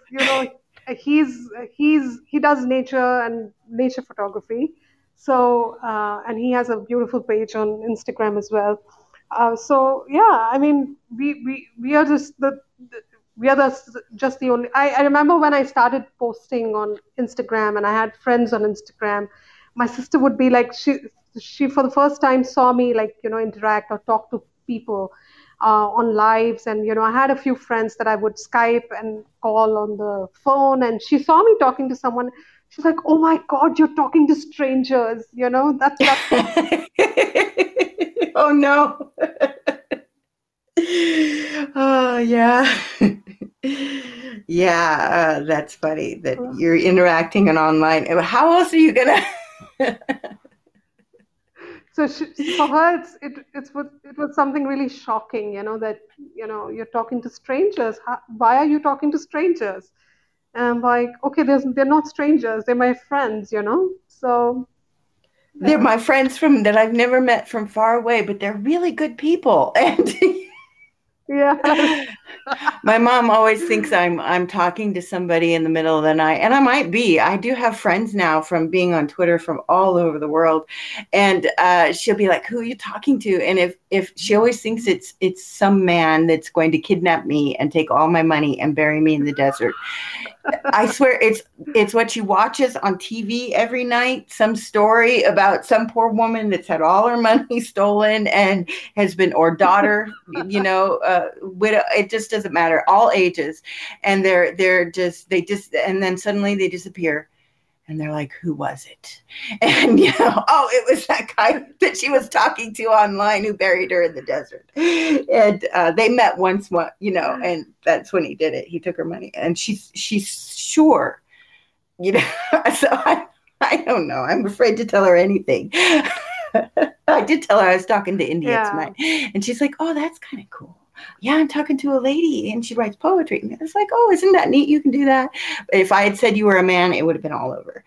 he does nature and nature photography, so and he has a beautiful page on Instagram as well. So yeah, I mean we are just we are just the only. I remember when I started posting on Instagram and I had friends on Instagram. My sister would be like she for the first time saw me like interact or talk to people, on lives. And, I had a few friends that I would Skype and call on the phone. And she saw me talking to someone. She's like, "Oh my God, you're talking to strangers." That. Oh no. Oh yeah. Yeah, that's funny that you're interacting and online. How else are you gonna? So for her, it was something really shocking, that you're talking to strangers. Why are you talking to strangers? And I'm like, okay, they're not strangers. They're my friends, So They're my friends from that I've never met from far away, but they're really good people. And yes. my mom always thinks I'm talking to somebody in the middle of the night, and I might be. I do have friends now from being on Twitter from all over the world, and she'll be like, "Who are you talking to?" And if she always thinks it's some man that's going to kidnap me and take all my money and bury me in the desert. I swear it's what she watches on TV every night, some story about some poor woman that's had all her money stolen and has been, or daughter, widow. It just doesn't matter, all ages. And they just, and then suddenly they disappear. And they're like, "Who was it?" And, oh, it was that guy that she was talking to online who buried her in the desert. And they met once, and that's when he did it. He took her money. And she's sure, so I don't know. I'm afraid to tell her anything. I did tell her I was talking to India tonight. And she's like, "Oh, that's kind of cool. Yeah, I'm talking to a lady and she writes poetry." And it's like, "Oh, isn't that neat? You can do that." But if I had said you were a man, it would have been all over.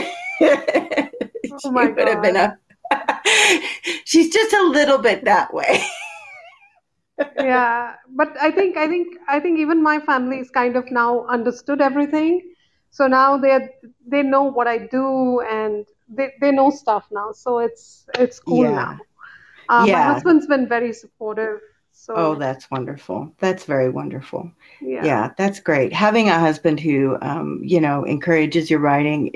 Oh my God. Would have been she's just a little bit that way. Yeah, but I think even my family is kind of now understood everything. So now they know what I do, and they know stuff now. So it's cool Yeah. now. My Yeah. husband's been very supportive. Oh, So that's wonderful. That's very wonderful. yeah. Yeah, that's great. Having a husband who, encourages your writing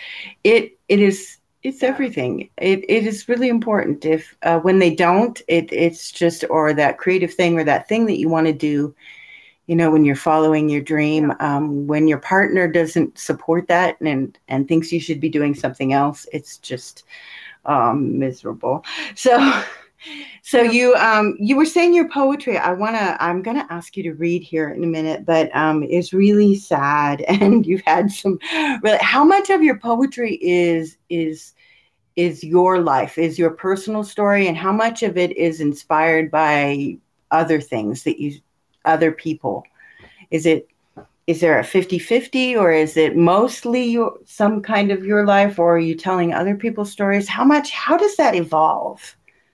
it's everything. It is really important. If when they don't, it's just, or that creative thing or that thing that you want to do, when you're following your dream, when your partner doesn't support that and thinks you should be doing something else, it's just miserable. So you were saying your poetry. I'm gonna ask you to read here in a minute, but it's really sad, and you've had some really. How much of your poetry is your life, is your personal story, and how much of it is inspired by other things other people? Is there a 50-50, or is it mostly some kind of your life, or are you telling other people's stories? How does that evolve?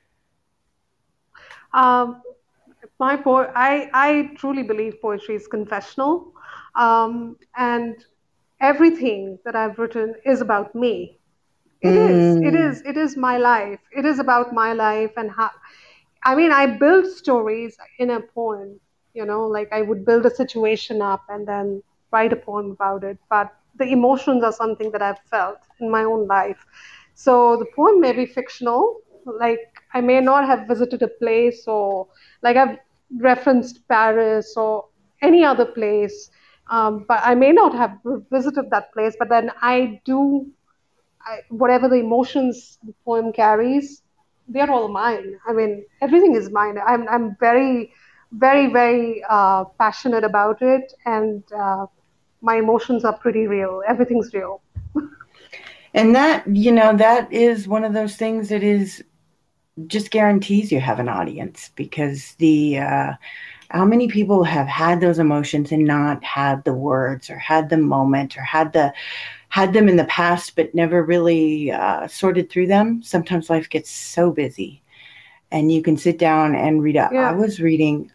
I truly believe poetry is confessional, and everything that I've written is about me. It is my life. It is about my life and how. I mean, I build stories in a poem. Like I would build a situation up and then write a poem about it. But the emotions are something that I've felt in my own life. So the poem may be fictional. Like I may not have visited a place, or like I've referenced Paris or any other place, but I may not have visited that place. But then whatever the emotions the poem carries, they're all mine. I mean, everything is mine. I'm very, very, very passionate about it, and my emotions are pretty real. Everything's real. And that is one of those things that is just guarantees you have an audience, because how many people have had those emotions and not had the words, or had the moment, or had them in the past, but never really sorted through them. Sometimes life gets so busy, and you can sit down and read up. Yeah. I was reading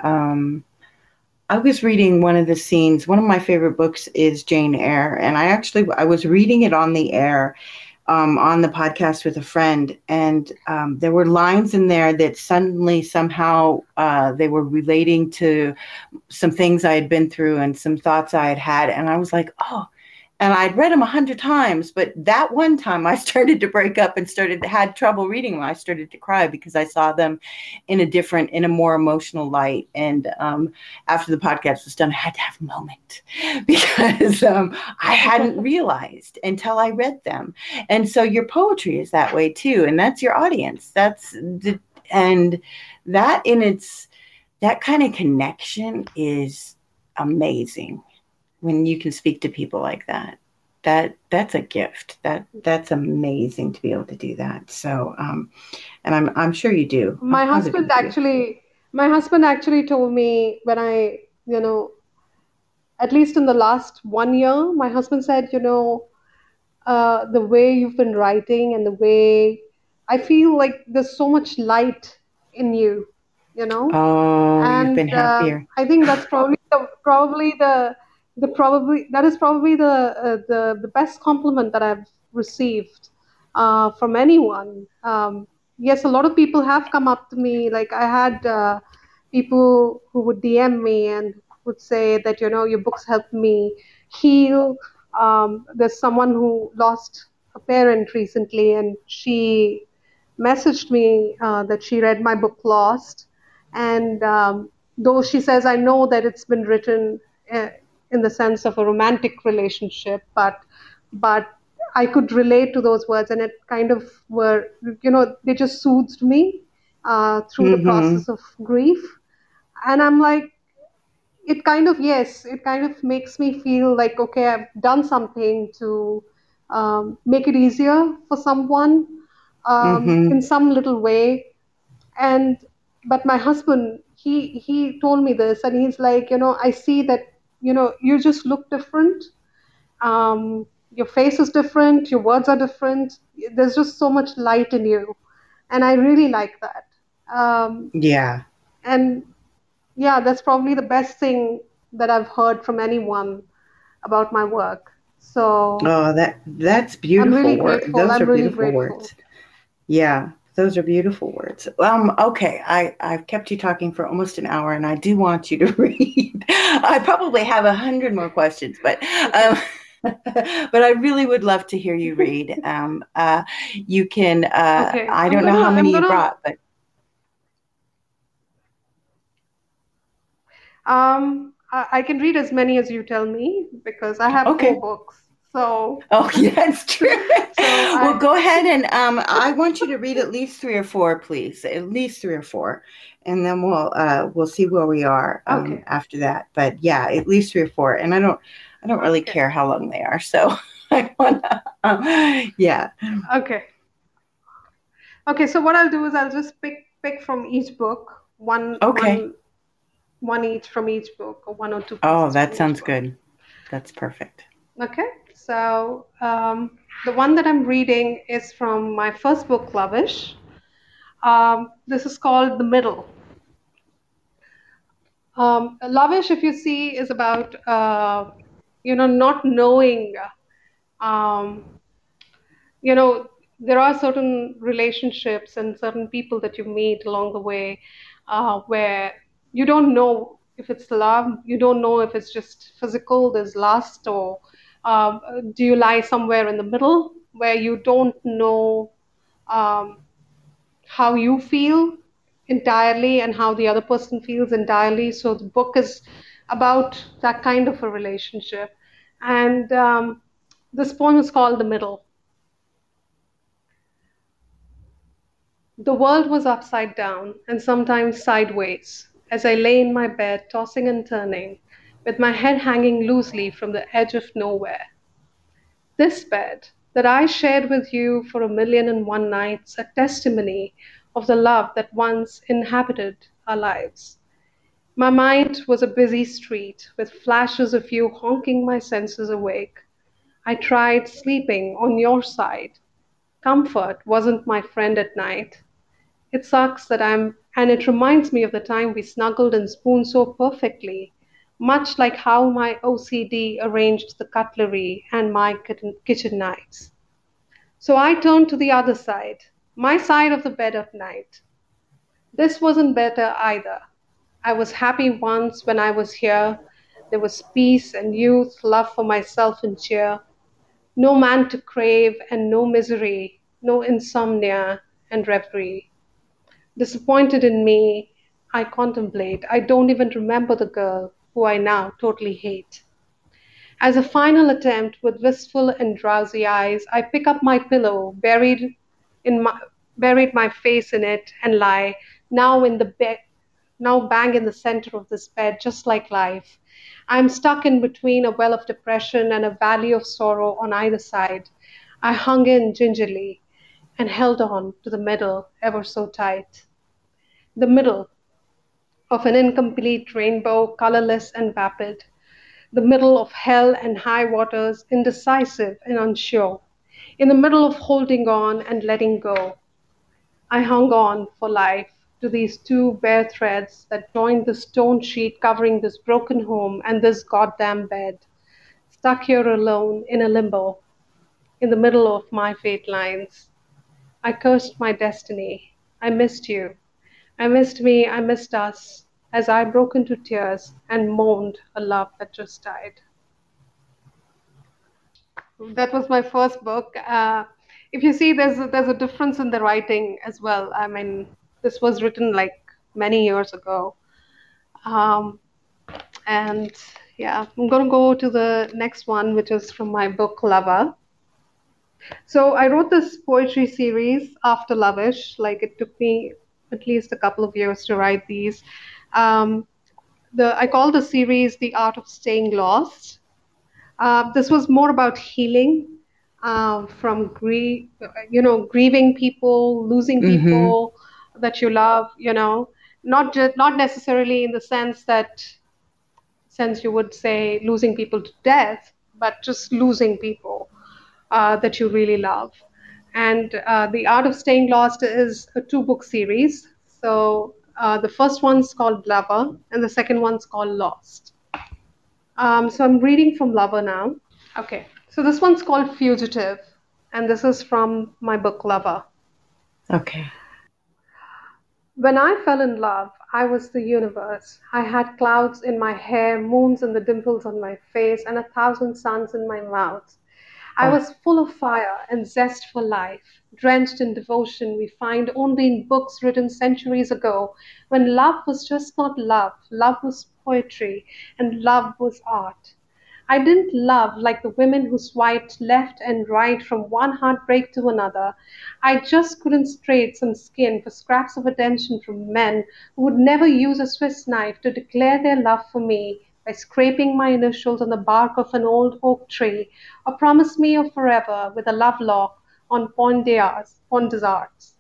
one of the scenes. One of my favorite books is Jane Eyre, and I was reading it on the air, on the podcast with a friend, and there were lines in there that suddenly somehow they were relating to some things I had been through and some thoughts I had had, and I was like, oh, and I'd read them 100 times, but that one time I started to break up and had trouble reading them. I started to cry because I saw them in a more emotional light. And after the podcast was done, I had to have a moment because I hadn't realized until I read them. And so your poetry is that way too, and that's your audience. And that that kind of connection is amazing when you can speak to people like that. That's a gift. That's amazing to be able to do that. So, and I'm sure you do. My husband actually told me when at least in the last 1 year, my husband said, the way you've been writing and the way I feel like there's so much light in you, you know, Oh, you've been and happier. I think that's probably that is probably the best compliment that I've received from anyone. Yes, a lot of people have come up to me. Like I had people who would DM me and would say that your books helped me heal. There's someone who lost a parent recently, and she messaged me that she read my book Lost, and though she says, I know that it's been written uh, in the sense of a romantic relationship, but I could relate to those words, and it kind of they just soothed me through the Mm-hmm. process of grief. And I'm like, it kind of makes me feel like, okay, I've done something to make it easier for someone in Mm-hmm. some little way. And but my husband, he told me this, and he's like, I see that you just look different. Your face is different, your words are different, there's just so much light in you, and I really like that. Yeah. And yeah, that's probably the best thing that I've heard from anyone about my work. So Oh, that's I'm beautiful really word. grateful. Those I'm are really beautiful grateful. words. Yeah, those are beautiful words. Okay, I've kept you talking for almost an hour, and I do want you to read. I probably have 100 more questions, Okay. but I really would love to hear you read. You can. Okay. I don't know how many I'm you gonna brought, but I can read as many as you tell me because I have four okay. books. So Oh, yeah, that's true. so Well, I go ahead and I want you to read at least three or four, please. At least three or four, and then we'll see where we are okay. after that. But yeah, at least three or four. And I don't really Okay. care how long they are. So I wanna, yeah. Okay. Okay, so what I'll do is I'll just pick from each book, Okay. one each from each book, or one or two Oh, pieces that from each sounds book. good. That's perfect. Okay, so the one that I'm reading is from my first book, Lavish. This is called The Middle. Lavish, if you see, is about not knowing. Um, you know, there are certain relationships and certain people that you meet along the way where you don't know if it's love, you don't know if it's just physical, there's lust, or um, do you lie somewhere in the middle where you don't know um, how you feel entirely and how the other person feels entirely. So the book is about that kind of a relationship. And this poem is called The Middle. The world was upside down and sometimes sideways as I lay in my bed, tossing and turning, with my head hanging loosely from the edge of nowhere. This bed that I shared with you for 1,000,001 nights, a testimony of the love that once inhabited our lives. My mind was a busy street with flashes of you honking my senses awake. I tried sleeping on your side. Comfort wasn't my friend at night. It sucks that and it reminds me of the time we snuggled and spooned so perfectly, much like how my OCD arranged the cutlery and my kitchen knives. So I turned to the other side, my side of the bed of night. This wasn't better either. I was happy once when I was here. There was peace and youth, love for myself and cheer. No man to crave and no misery, no insomnia and reverie. Disappointed in me, I contemplate. I don't even remember the girl who I now totally hate. As a final attempt, with wistful and drowsy eyes, I pick up my pillow, in my, buried my face in it, and lie now in the bed, now bang in the center of this bed, just like life. I'm stuck in between a well of depression and a valley of sorrow on either side. I hung in gingerly and held on to the middle ever so tight. The middle of an incomplete rainbow, colorless and vapid. The middle of hell and high waters, indecisive and unsure. In the middle of holding on and letting go. I hung on for life to these two bare threads that joined the stone sheet covering this broken home and this goddamn bed. Stuck here alone in a limbo, in the middle of my fate lines. I cursed my destiny. I missed you. I missed me. I missed us. As I broke into tears and moaned a love that just died. That was my first book. If you see, there's a difference in the writing as well. I mean, this was written like many years ago, um, and yeah, I'm gonna go to the next one, which is from my book Lover. So I wrote this poetry series after Lovish. Like it took me at least a couple of years to write these. Um, I call the series "The Art of Staying Lost." This was more about healing from grieving people, losing Mm-hmm. people that you love. Not necessarily in the sense you would say losing people to death, but just losing people that you really love. And The Art of Staying Lost is a two-book series. So the first one's called Lover, and the second one's called Lost. So I'm reading from Lover now. Okay, so this one's called Fugitive, and this is from my book Lover. Okay. When I fell in love, I was the universe. I had clouds in my hair, moons in the dimples on my face, and 1,000 suns in my mouth. I Oh, was full of fire and zest for life, drenched in devotion we find only in books written centuries ago, when love was just not love, love was poetry, and love was art. I didn't love like the women who swiped left and right from one heartbreak to another. I just couldn't trade some skin for scraps of attention from men who would never use a Swiss knife to declare their love for me by scraping my initials on the bark of an old oak tree, or promise me of forever with a love lock on Pont des Arts.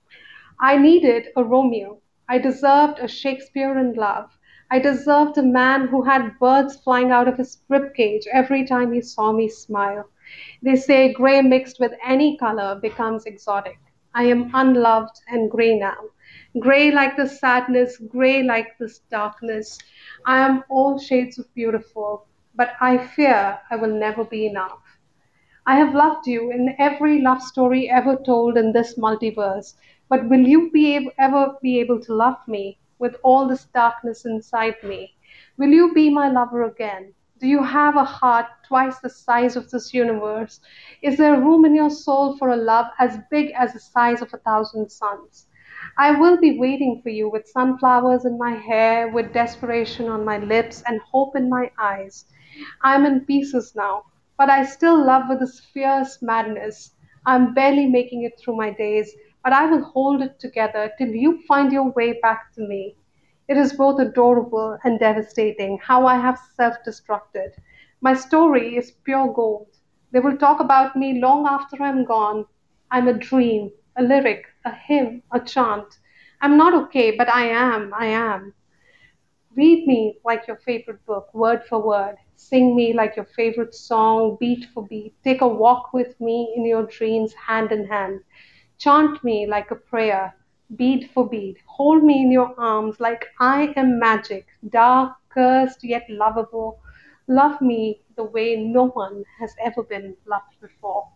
I needed a Romeo. I deserved a Shakespeare in love. I deserved a man who had birds flying out of his ribcage every time he saw me smile. They say gray mixed with any color becomes exotic. I am unloved and gray now. Gray like this sadness, gray like this darkness. I am all shades of beautiful, but I fear I will never be enough. I have loved you in every love story ever told in this multiverse, but will you ever be able to love me with all this darkness inside me? Will you be my lover again? Do you have a heart twice the size of this universe? Is there room in your soul for a love as big as the size of 1,000 suns? I will be waiting for you with sunflowers in my hair, with desperation on my lips and hope in my eyes. I'm in pieces now, but I still love with this fierce madness. I'm barely making it through my days, but I will hold it together till you find your way back to me. It is both adorable and devastating how I have self destructed. My story is pure gold. They will talk about me long after I'm gone. I'm a dream, a lyric, a hymn, a chant. I'm not okay, but I am. Read me like your favorite book, word for word. Sing me like your favorite song, beat for beat. Take a walk with me in your dreams, hand in hand. Chant me like a prayer, bead for bead. Hold me in your arms like I am magic, dark, cursed, yet lovable. Love me the way no one has ever been loved before.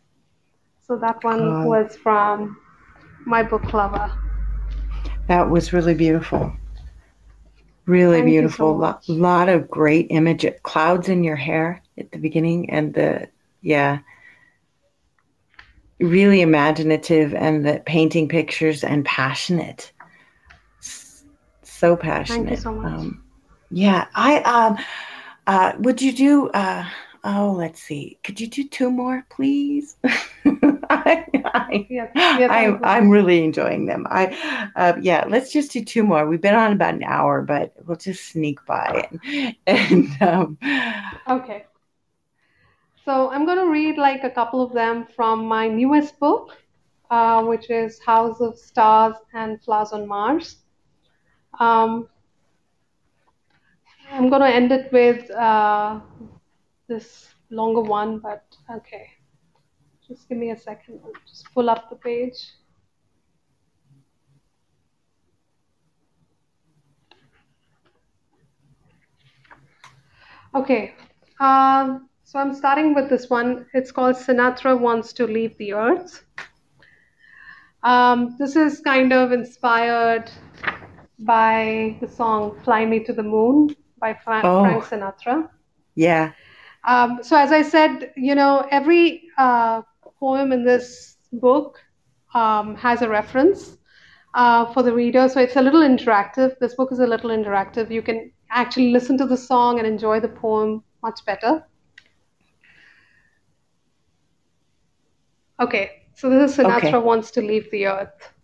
So that one oh, was from my book Lover. that was really beautiful. Really Thank you so beautiful. much. Lot of great image clouds in your hair at the beginning, and yeah. really imaginative, and the painting pictures and passionate. So Thank you passionate. so much. Yeah, would you do let's see. Could you do two more, please? Yes, yes, I I'm will. really enjoying them. Yeah, let's just do two more. We've been on about an hour, but we'll just sneak by and Okay. So I'm going to read like a couple of them from my newest book, which is House of Stars and Flowers on Mars. Um, I'm going to end it with this longer one, but okay. Just give me a second. I'll just pull up the page. Okay. So I'm starting with this one. It's called Sinatra Wants to Leave the Earth. This is kind of inspired by the song Fly Me to the Moon by Frank oh Sinatra. yeah. So, as I said, every poem in this book has a reference for the reader. So, it's a little interactive. This book is a little interactive. You can actually listen to the song and enjoy the poem much better. Okay, so this is Sinatra Okay. Wants to Leave the Earth.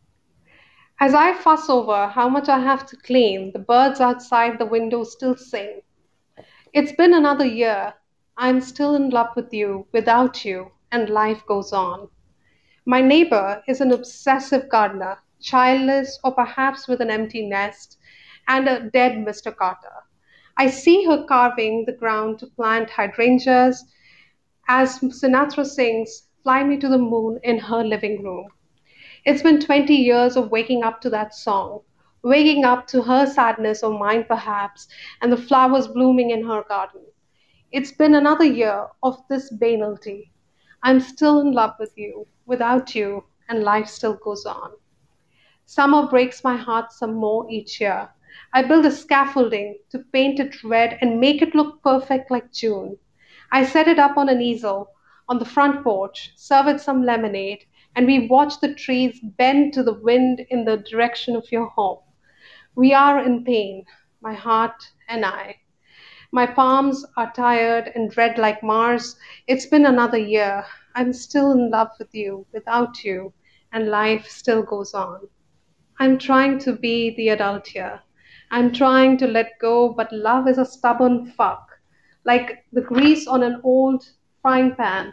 As I fuss over how much I have to clean, the birds outside the window still sing. It's been another year. I'm still in love with you, without you, and life goes on. My neighbor is an obsessive gardener, childless or perhaps with an empty nest, and a dead Mr. Carter. I see her carving the ground to plant hydrangeas as Sinatra sings Fly Me to the Moon in her living room. It's been 20 years of waking up to that song, waking up to her sadness or mine perhaps, and the flowers blooming in her garden. It's been another year of this banality. I'm still in love with you, without you, and life still goes on. Summer breaks my heart some more each year. I build a scaffolding to paint it red and make it look perfect like June. I set it up on an easel on the front porch, serve it some lemonade, and we watch the trees bend to the wind in the direction of your home. We are in pain, my heart and I. My palms are tired and red like Mars. It's been another year. I'm still in love with you, without you, and life still goes on. I'm trying to be the adult here. I'm trying to let go, but love is a stubborn fuck, like the grease on an old frying pan.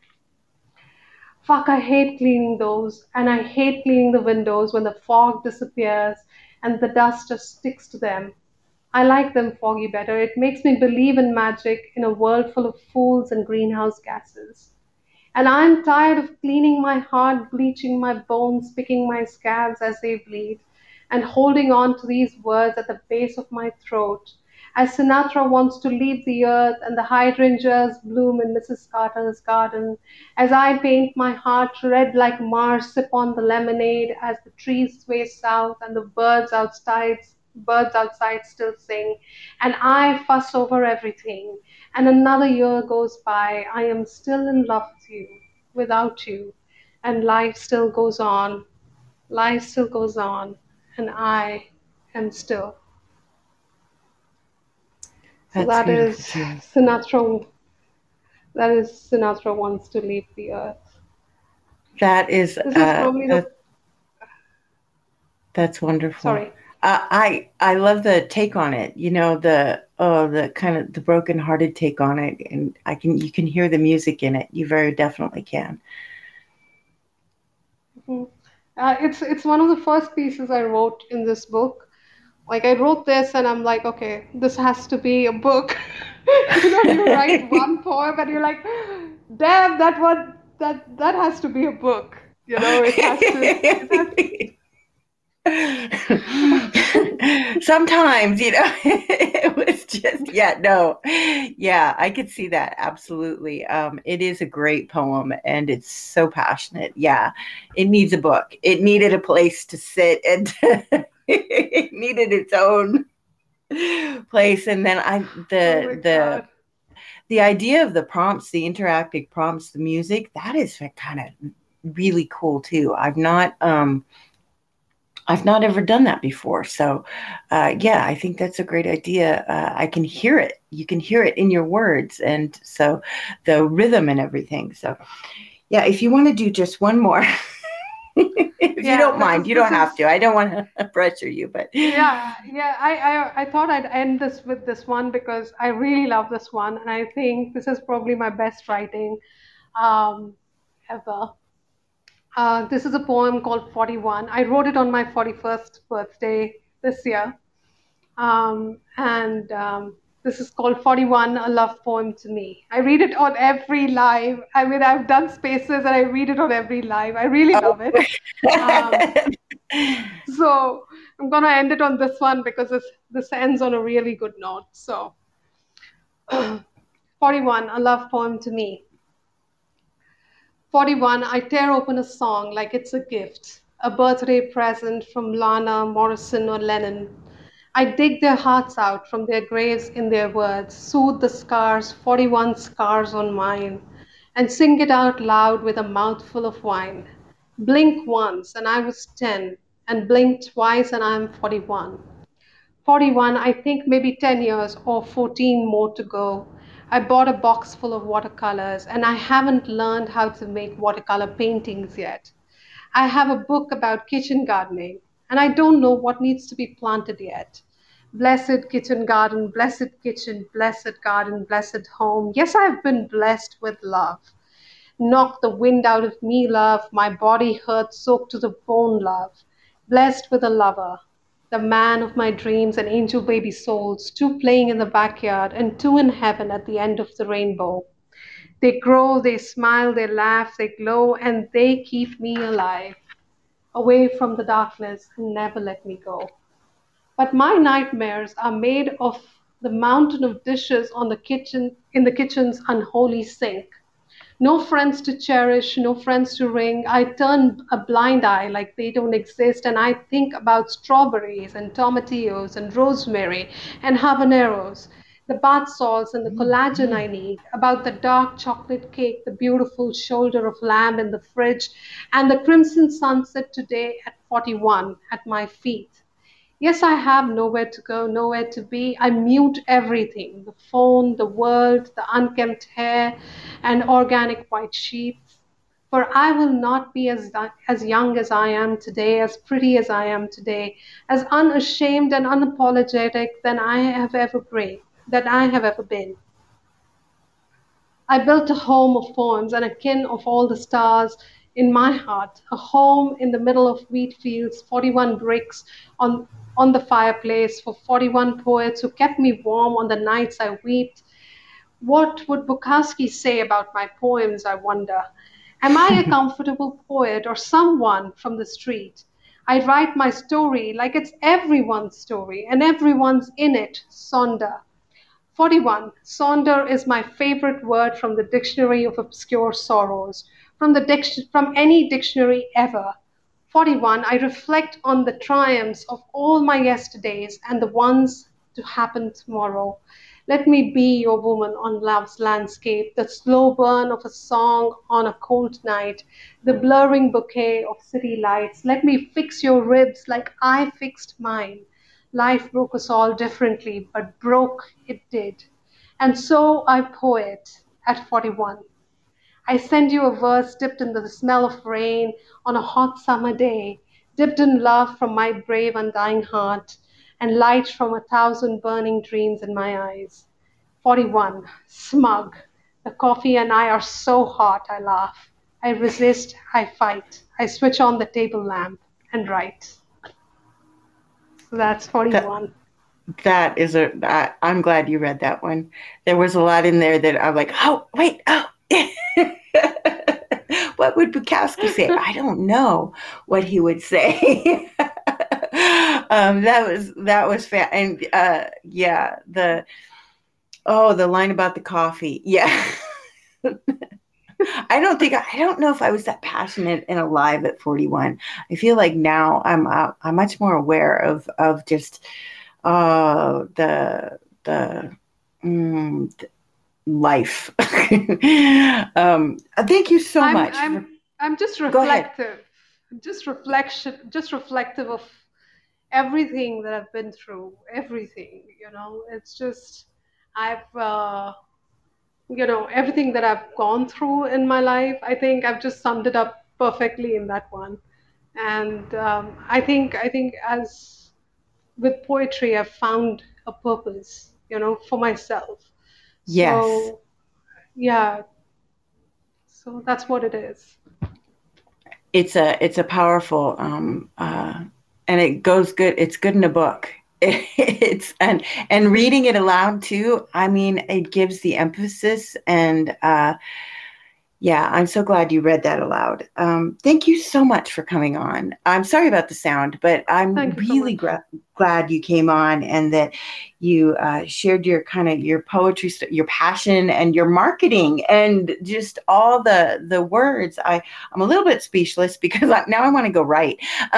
Fuck, I hate cleaning those, and I hate cleaning the windows when the fog disappears and the dust just sticks to them. I like them foggy better. It makes me believe in magic in a world full of fools and greenhouse gases. And I'm tired of cleaning my heart, bleaching my bones, picking my scabs as they bleed, and holding on to these words at the base of my throat. As Sinatra wants to leave the earth and the hydrangeas bloom in Mrs. Carter's garden, as I paint my heart red like Mars, sip on the lemonade as the trees sway south and the birds outside still sing, and I fuss over everything. And another year goes by. I am still in love with you, without you, and life still goes on. Life still goes on, and I am still. So That's that beautiful is too. Sinatra. That is Sinatra wants to leave the earth. That is This is probably the that's wonderful. sorry. I love the take on it. The kind of the broken-hearted take on it, and you can hear the music in it. You very definitely can. Mhm. It's one of the first pieces I wrote in this book. Like I wrote this and I'm like, okay, this has to be a book. You write one poem and you're like, damn, that has to be a book. It has. Sometimes, it was just, yeah, no, yeah, I could see that absolutely. It is a great poem and it's so passionate. Yeah, it needs a book. It needed a place to sit and it needed its own place. And then Oh my God. the idea of the prompts, the interactive prompts, the music, that is kind of really cool too. I've not ever done that before. So, yeah, I think that's a great idea. I can hear it. You can hear it in your words. And so the rhythm and everything. So, yeah, if you want to do just one more, if you don't mind, you don't have to. I don't want to pressure you, but I thought I'd end this with this one because I really love this one, and I think this is probably my best writing um, ever. This is a poem called 41. I wrote it on my 41st birthday this year. And This is called 41, a love poem to me. I read it on every live. I mean, I've done spaces and I read it on every live. I really love it. So I'm going to end it on this one because this ends on a really good note. So 41, a love poem to me. 41, I tear open a song like it's a gift, a birthday present from Lana, Morrison, or Lennon. I dig their hearts out from their graves in their words, soothe the scars, 41 scars on mine, and sing it out loud with a mouthful of wine. Blink once, and I was 10, and blink twice, and I'm 41. 41, I think maybe 10 years or 14 more to go. I bought a box full of watercolors, and I haven't learned how to make watercolor paintings yet. I have a book about kitchen gardening, and I don't know what needs to be planted yet. Blessed kitchen garden, blessed kitchen, blessed garden, blessed home. Yes, I've been blessed with love. Knock the wind out of me, love. My body hurts, soaked to the bone, love. Blessed with a lover, the man of my dreams and angel baby souls, two playing in the backyard and two in heaven at the end of the rainbow. They grow, they smile, they laugh, they glow, and they keep me alive, away from the darkness and never let me go. But my nightmares are made of the mountain of dishes on the kitchen in the kitchen's unholy sink. No friends to cherish, no friends to ring. I turn a blind eye like they don't exist, and I think about strawberries and tomatillos and rosemary and habaneros, the bath salts and the collagen I need, about the dark chocolate cake, the beautiful shoulder of lamb in the fridge, and the crimson sunset today at 41 at my feet. Yes, I have nowhere to go, nowhere to be. I mute everything, the phone, the world, the unkempt hair, and organic white sheets. For I will not be as young as I am today, as pretty as I am today, as unashamed and unapologetic than I have ever been. I built a home of poems and a kin of all the stars in my heart, a home in the middle of wheat fields, 41 bricks on the fireplace for 41 poets who kept me warm on the nights I wept. What would Bukowski say about my poems, I wonder? Am I a comfortable poet or someone from the street? I write my story like it's everyone's story, and everyone's in it, Sonder. 41. Sonder is my favorite word from the Dictionary of Obscure Sorrows, from any dictionary ever. 41. I reflect on the triumphs of all my yesterdays and the ones to happen tomorrow. Let me be your woman on love's landscape, the slow burn of a song on a cold night, the blurring bouquet of city lights. Let me fix your ribs like I fixed mine. Life broke us all differently, but broke it did. And so I poet at 41. I send you a verse dipped in the smell of rain on a hot summer day, dipped in love from my brave, undying heart, and light from a thousand burning dreams in my eyes. 41. Smug. The coffee and I are so hot, I laugh. I resist, I fight. I switch on the table lamp and write. So that's that 41. that is I'm glad you read that one. There was a lot in there that I'm like, oh wait, oh. What would Bukowski say? I don't know what he would say. That was and yeah, the line about the coffee. Yeah. I don't know if I was that passionate and alive at 41. I feel like now I'm much more aware of just the life. Thank you so I'm much. I'm just Go ahead. reflective, just reflective of everything that I've been through, everything, it's just I've everything that I've gone through in my life. I think I've just summed it up perfectly in that one. And I think as with poetry, I've found a purpose, for myself. Yes. So yeah, so that's what it is. It's a powerful and it goes good. It's good in a book. It's and reading it aloud too. I mean, it gives the emphasis and yeah, I'm so glad you read that aloud. Thank you so much for coming on. I'm sorry about the sound, but I'm Thank you so really much. glad you came on and that you shared your kind of your poetry, your passion, and your marketing, and just all the words. I'm a little bit speechless because now I want to go write.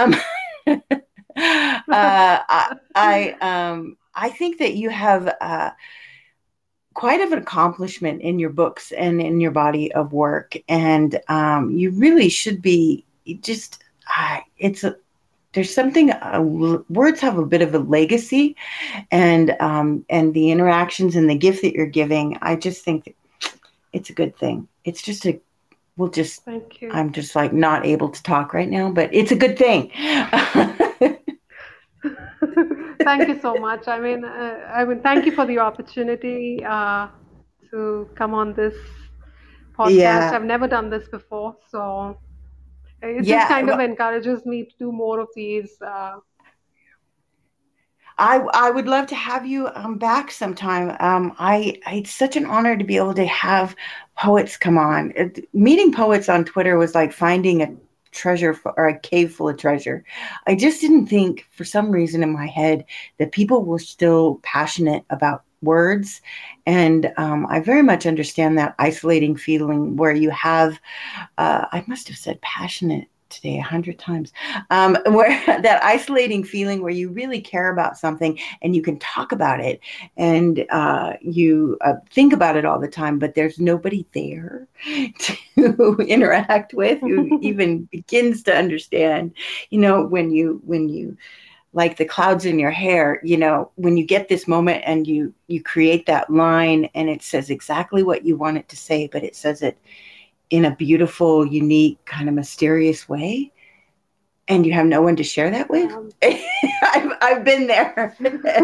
I think that you have. Quite of an accomplishment in your books and in your body of work, and you really should be just. It's a there's something. Words have a bit of a legacy, and the interactions and the gift that you're giving. I just think that it's a good thing. It's just a. We'll just. Thank you. I'm just like not able to talk right now, but it's a good thing. Thank you so much. Thank you for the opportunity to come on this podcast. Yeah, I've never done this before, so it just yeah. kind of encourages me to do more of these. I would love to have you back sometime. It's such an honor to be able to have poets come on. Meeting poets on Twitter was like finding a treasure or a cave full of treasure. I just didn't think for some reason in my head that people were still passionate about words. And I very much understand that isolating feeling where you have I must have said passionate today 100 times, where that isolating feeling where you really care about something and you can talk about it and you think about it all the time, but there's nobody there to interact with who even begins to understand, when you like the clouds in your hair, when you get this moment and you create that line and it says exactly what you want it to say, but it says it in a beautiful, unique, kind of mysterious way, and you have no one to share that with. I've been there,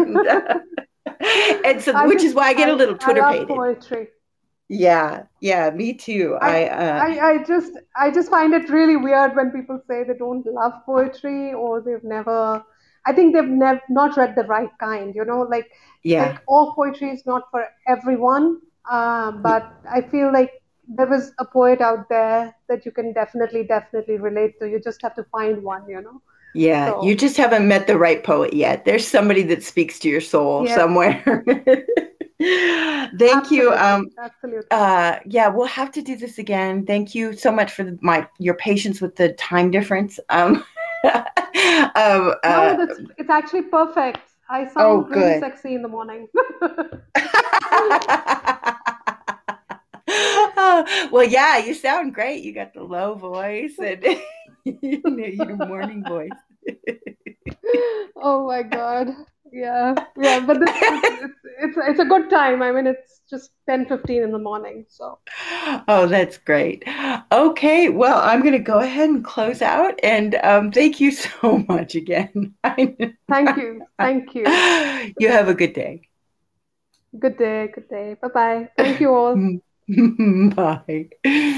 and so which is why I get a little I Twitter love pated. poetry. Yeah, me too. I just find it really weird when people say they don't love poetry or they've never. I think they've never not read the right kind. Like Yeah, all poetry is not for everyone. But I feel like there is a poet out there that you can definitely relate to. You just have to find one. yeah. You So just haven't met the right poet yet. There's somebody that speaks to your soul yes, somewhere. Thank you. absolutely. Yeah, we'll have to do this again. Thank you so much for your patience with the time difference. No, it's actually perfect. I Oh, sound really good. sexy in the morning. Well, yeah, you sound great. You got the low voice and your morning voice. Oh my God. Yeah. Yeah, but it's a good time. I mean, it's just 10:15 in the morning, so Oh, that's great. Okay, well, I'm going to go ahead and close out, and thank you so much again. thank you. Thank you. You have a good day. Good day. Good day. Bye-bye. Thank you all. Bye.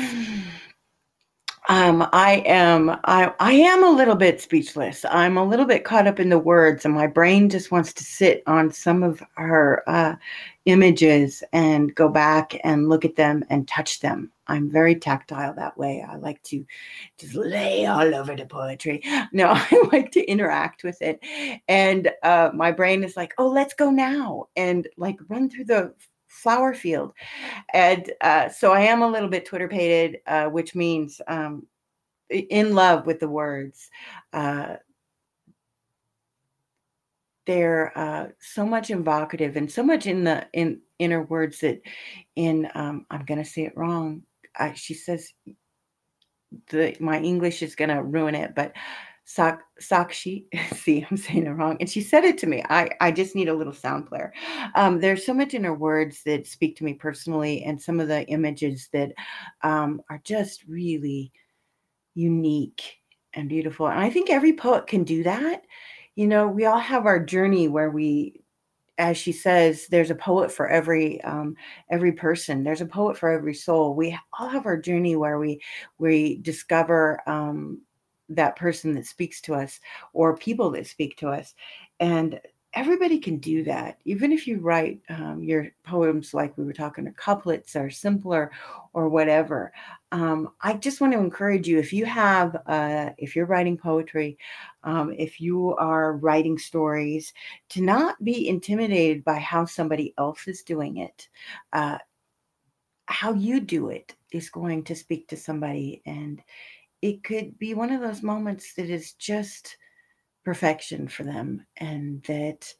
I am a little bit speechless. I'm a little bit caught up in the words, and my brain just wants to sit on some of her images and go back and look at them and touch them. I'm very tactile that way. I like to just lay all over the poetry. No, I like to interact with it, and my brain is like, "Oh, let's go now," and like run through the flower field. And so I am a little bit Twitter pated, which means in love with the words. Uh, they're so much evocative and so much in the inner words that I'm going to say it wrong. She says my English is going to ruin it, but Sakshi, see, I'm saying it wrong. And she said it to me. I just need a little sound player. There's so much in her words that speak to me personally, and some of the images that are just really unique and beautiful. And I think every poet can do that. We all have our journey where we, as she says, there's a poet for every person. There's a poet for every soul. We all have our journey where we discover that person that speaks to us, or people that speak to us, and everybody can do that. Even if you write your poems, like we were talking, or couplets, or simpler, or whatever. I just want to encourage you, if you're writing poetry, if you are writing stories, to not be intimidated by how somebody else is doing it. Uh, how you do it is going to speak to somebody, and it could be one of those moments that is just perfection for them, and that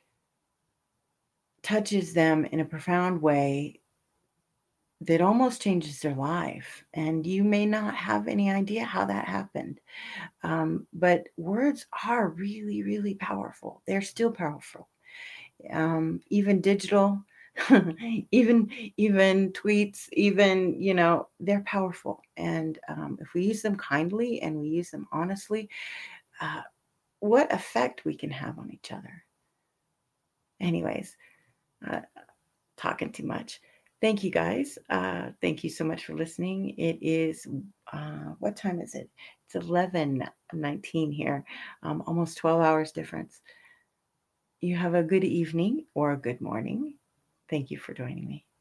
touches them in a profound way that almost changes their life. And you may not have any idea how that happened. But words are really, really powerful. They're still powerful. Even digital, even tweets, even, they're powerful. And if we use them kindly and we use them honestly, uh, what effect we can have on each other. Anyways, uh, talking too much. Thank you, guys. Thank you so much for listening. It is, what time is it? It's 11:19 here, almost 12 hours difference. You have a good evening or a good morning. Thank you for joining me.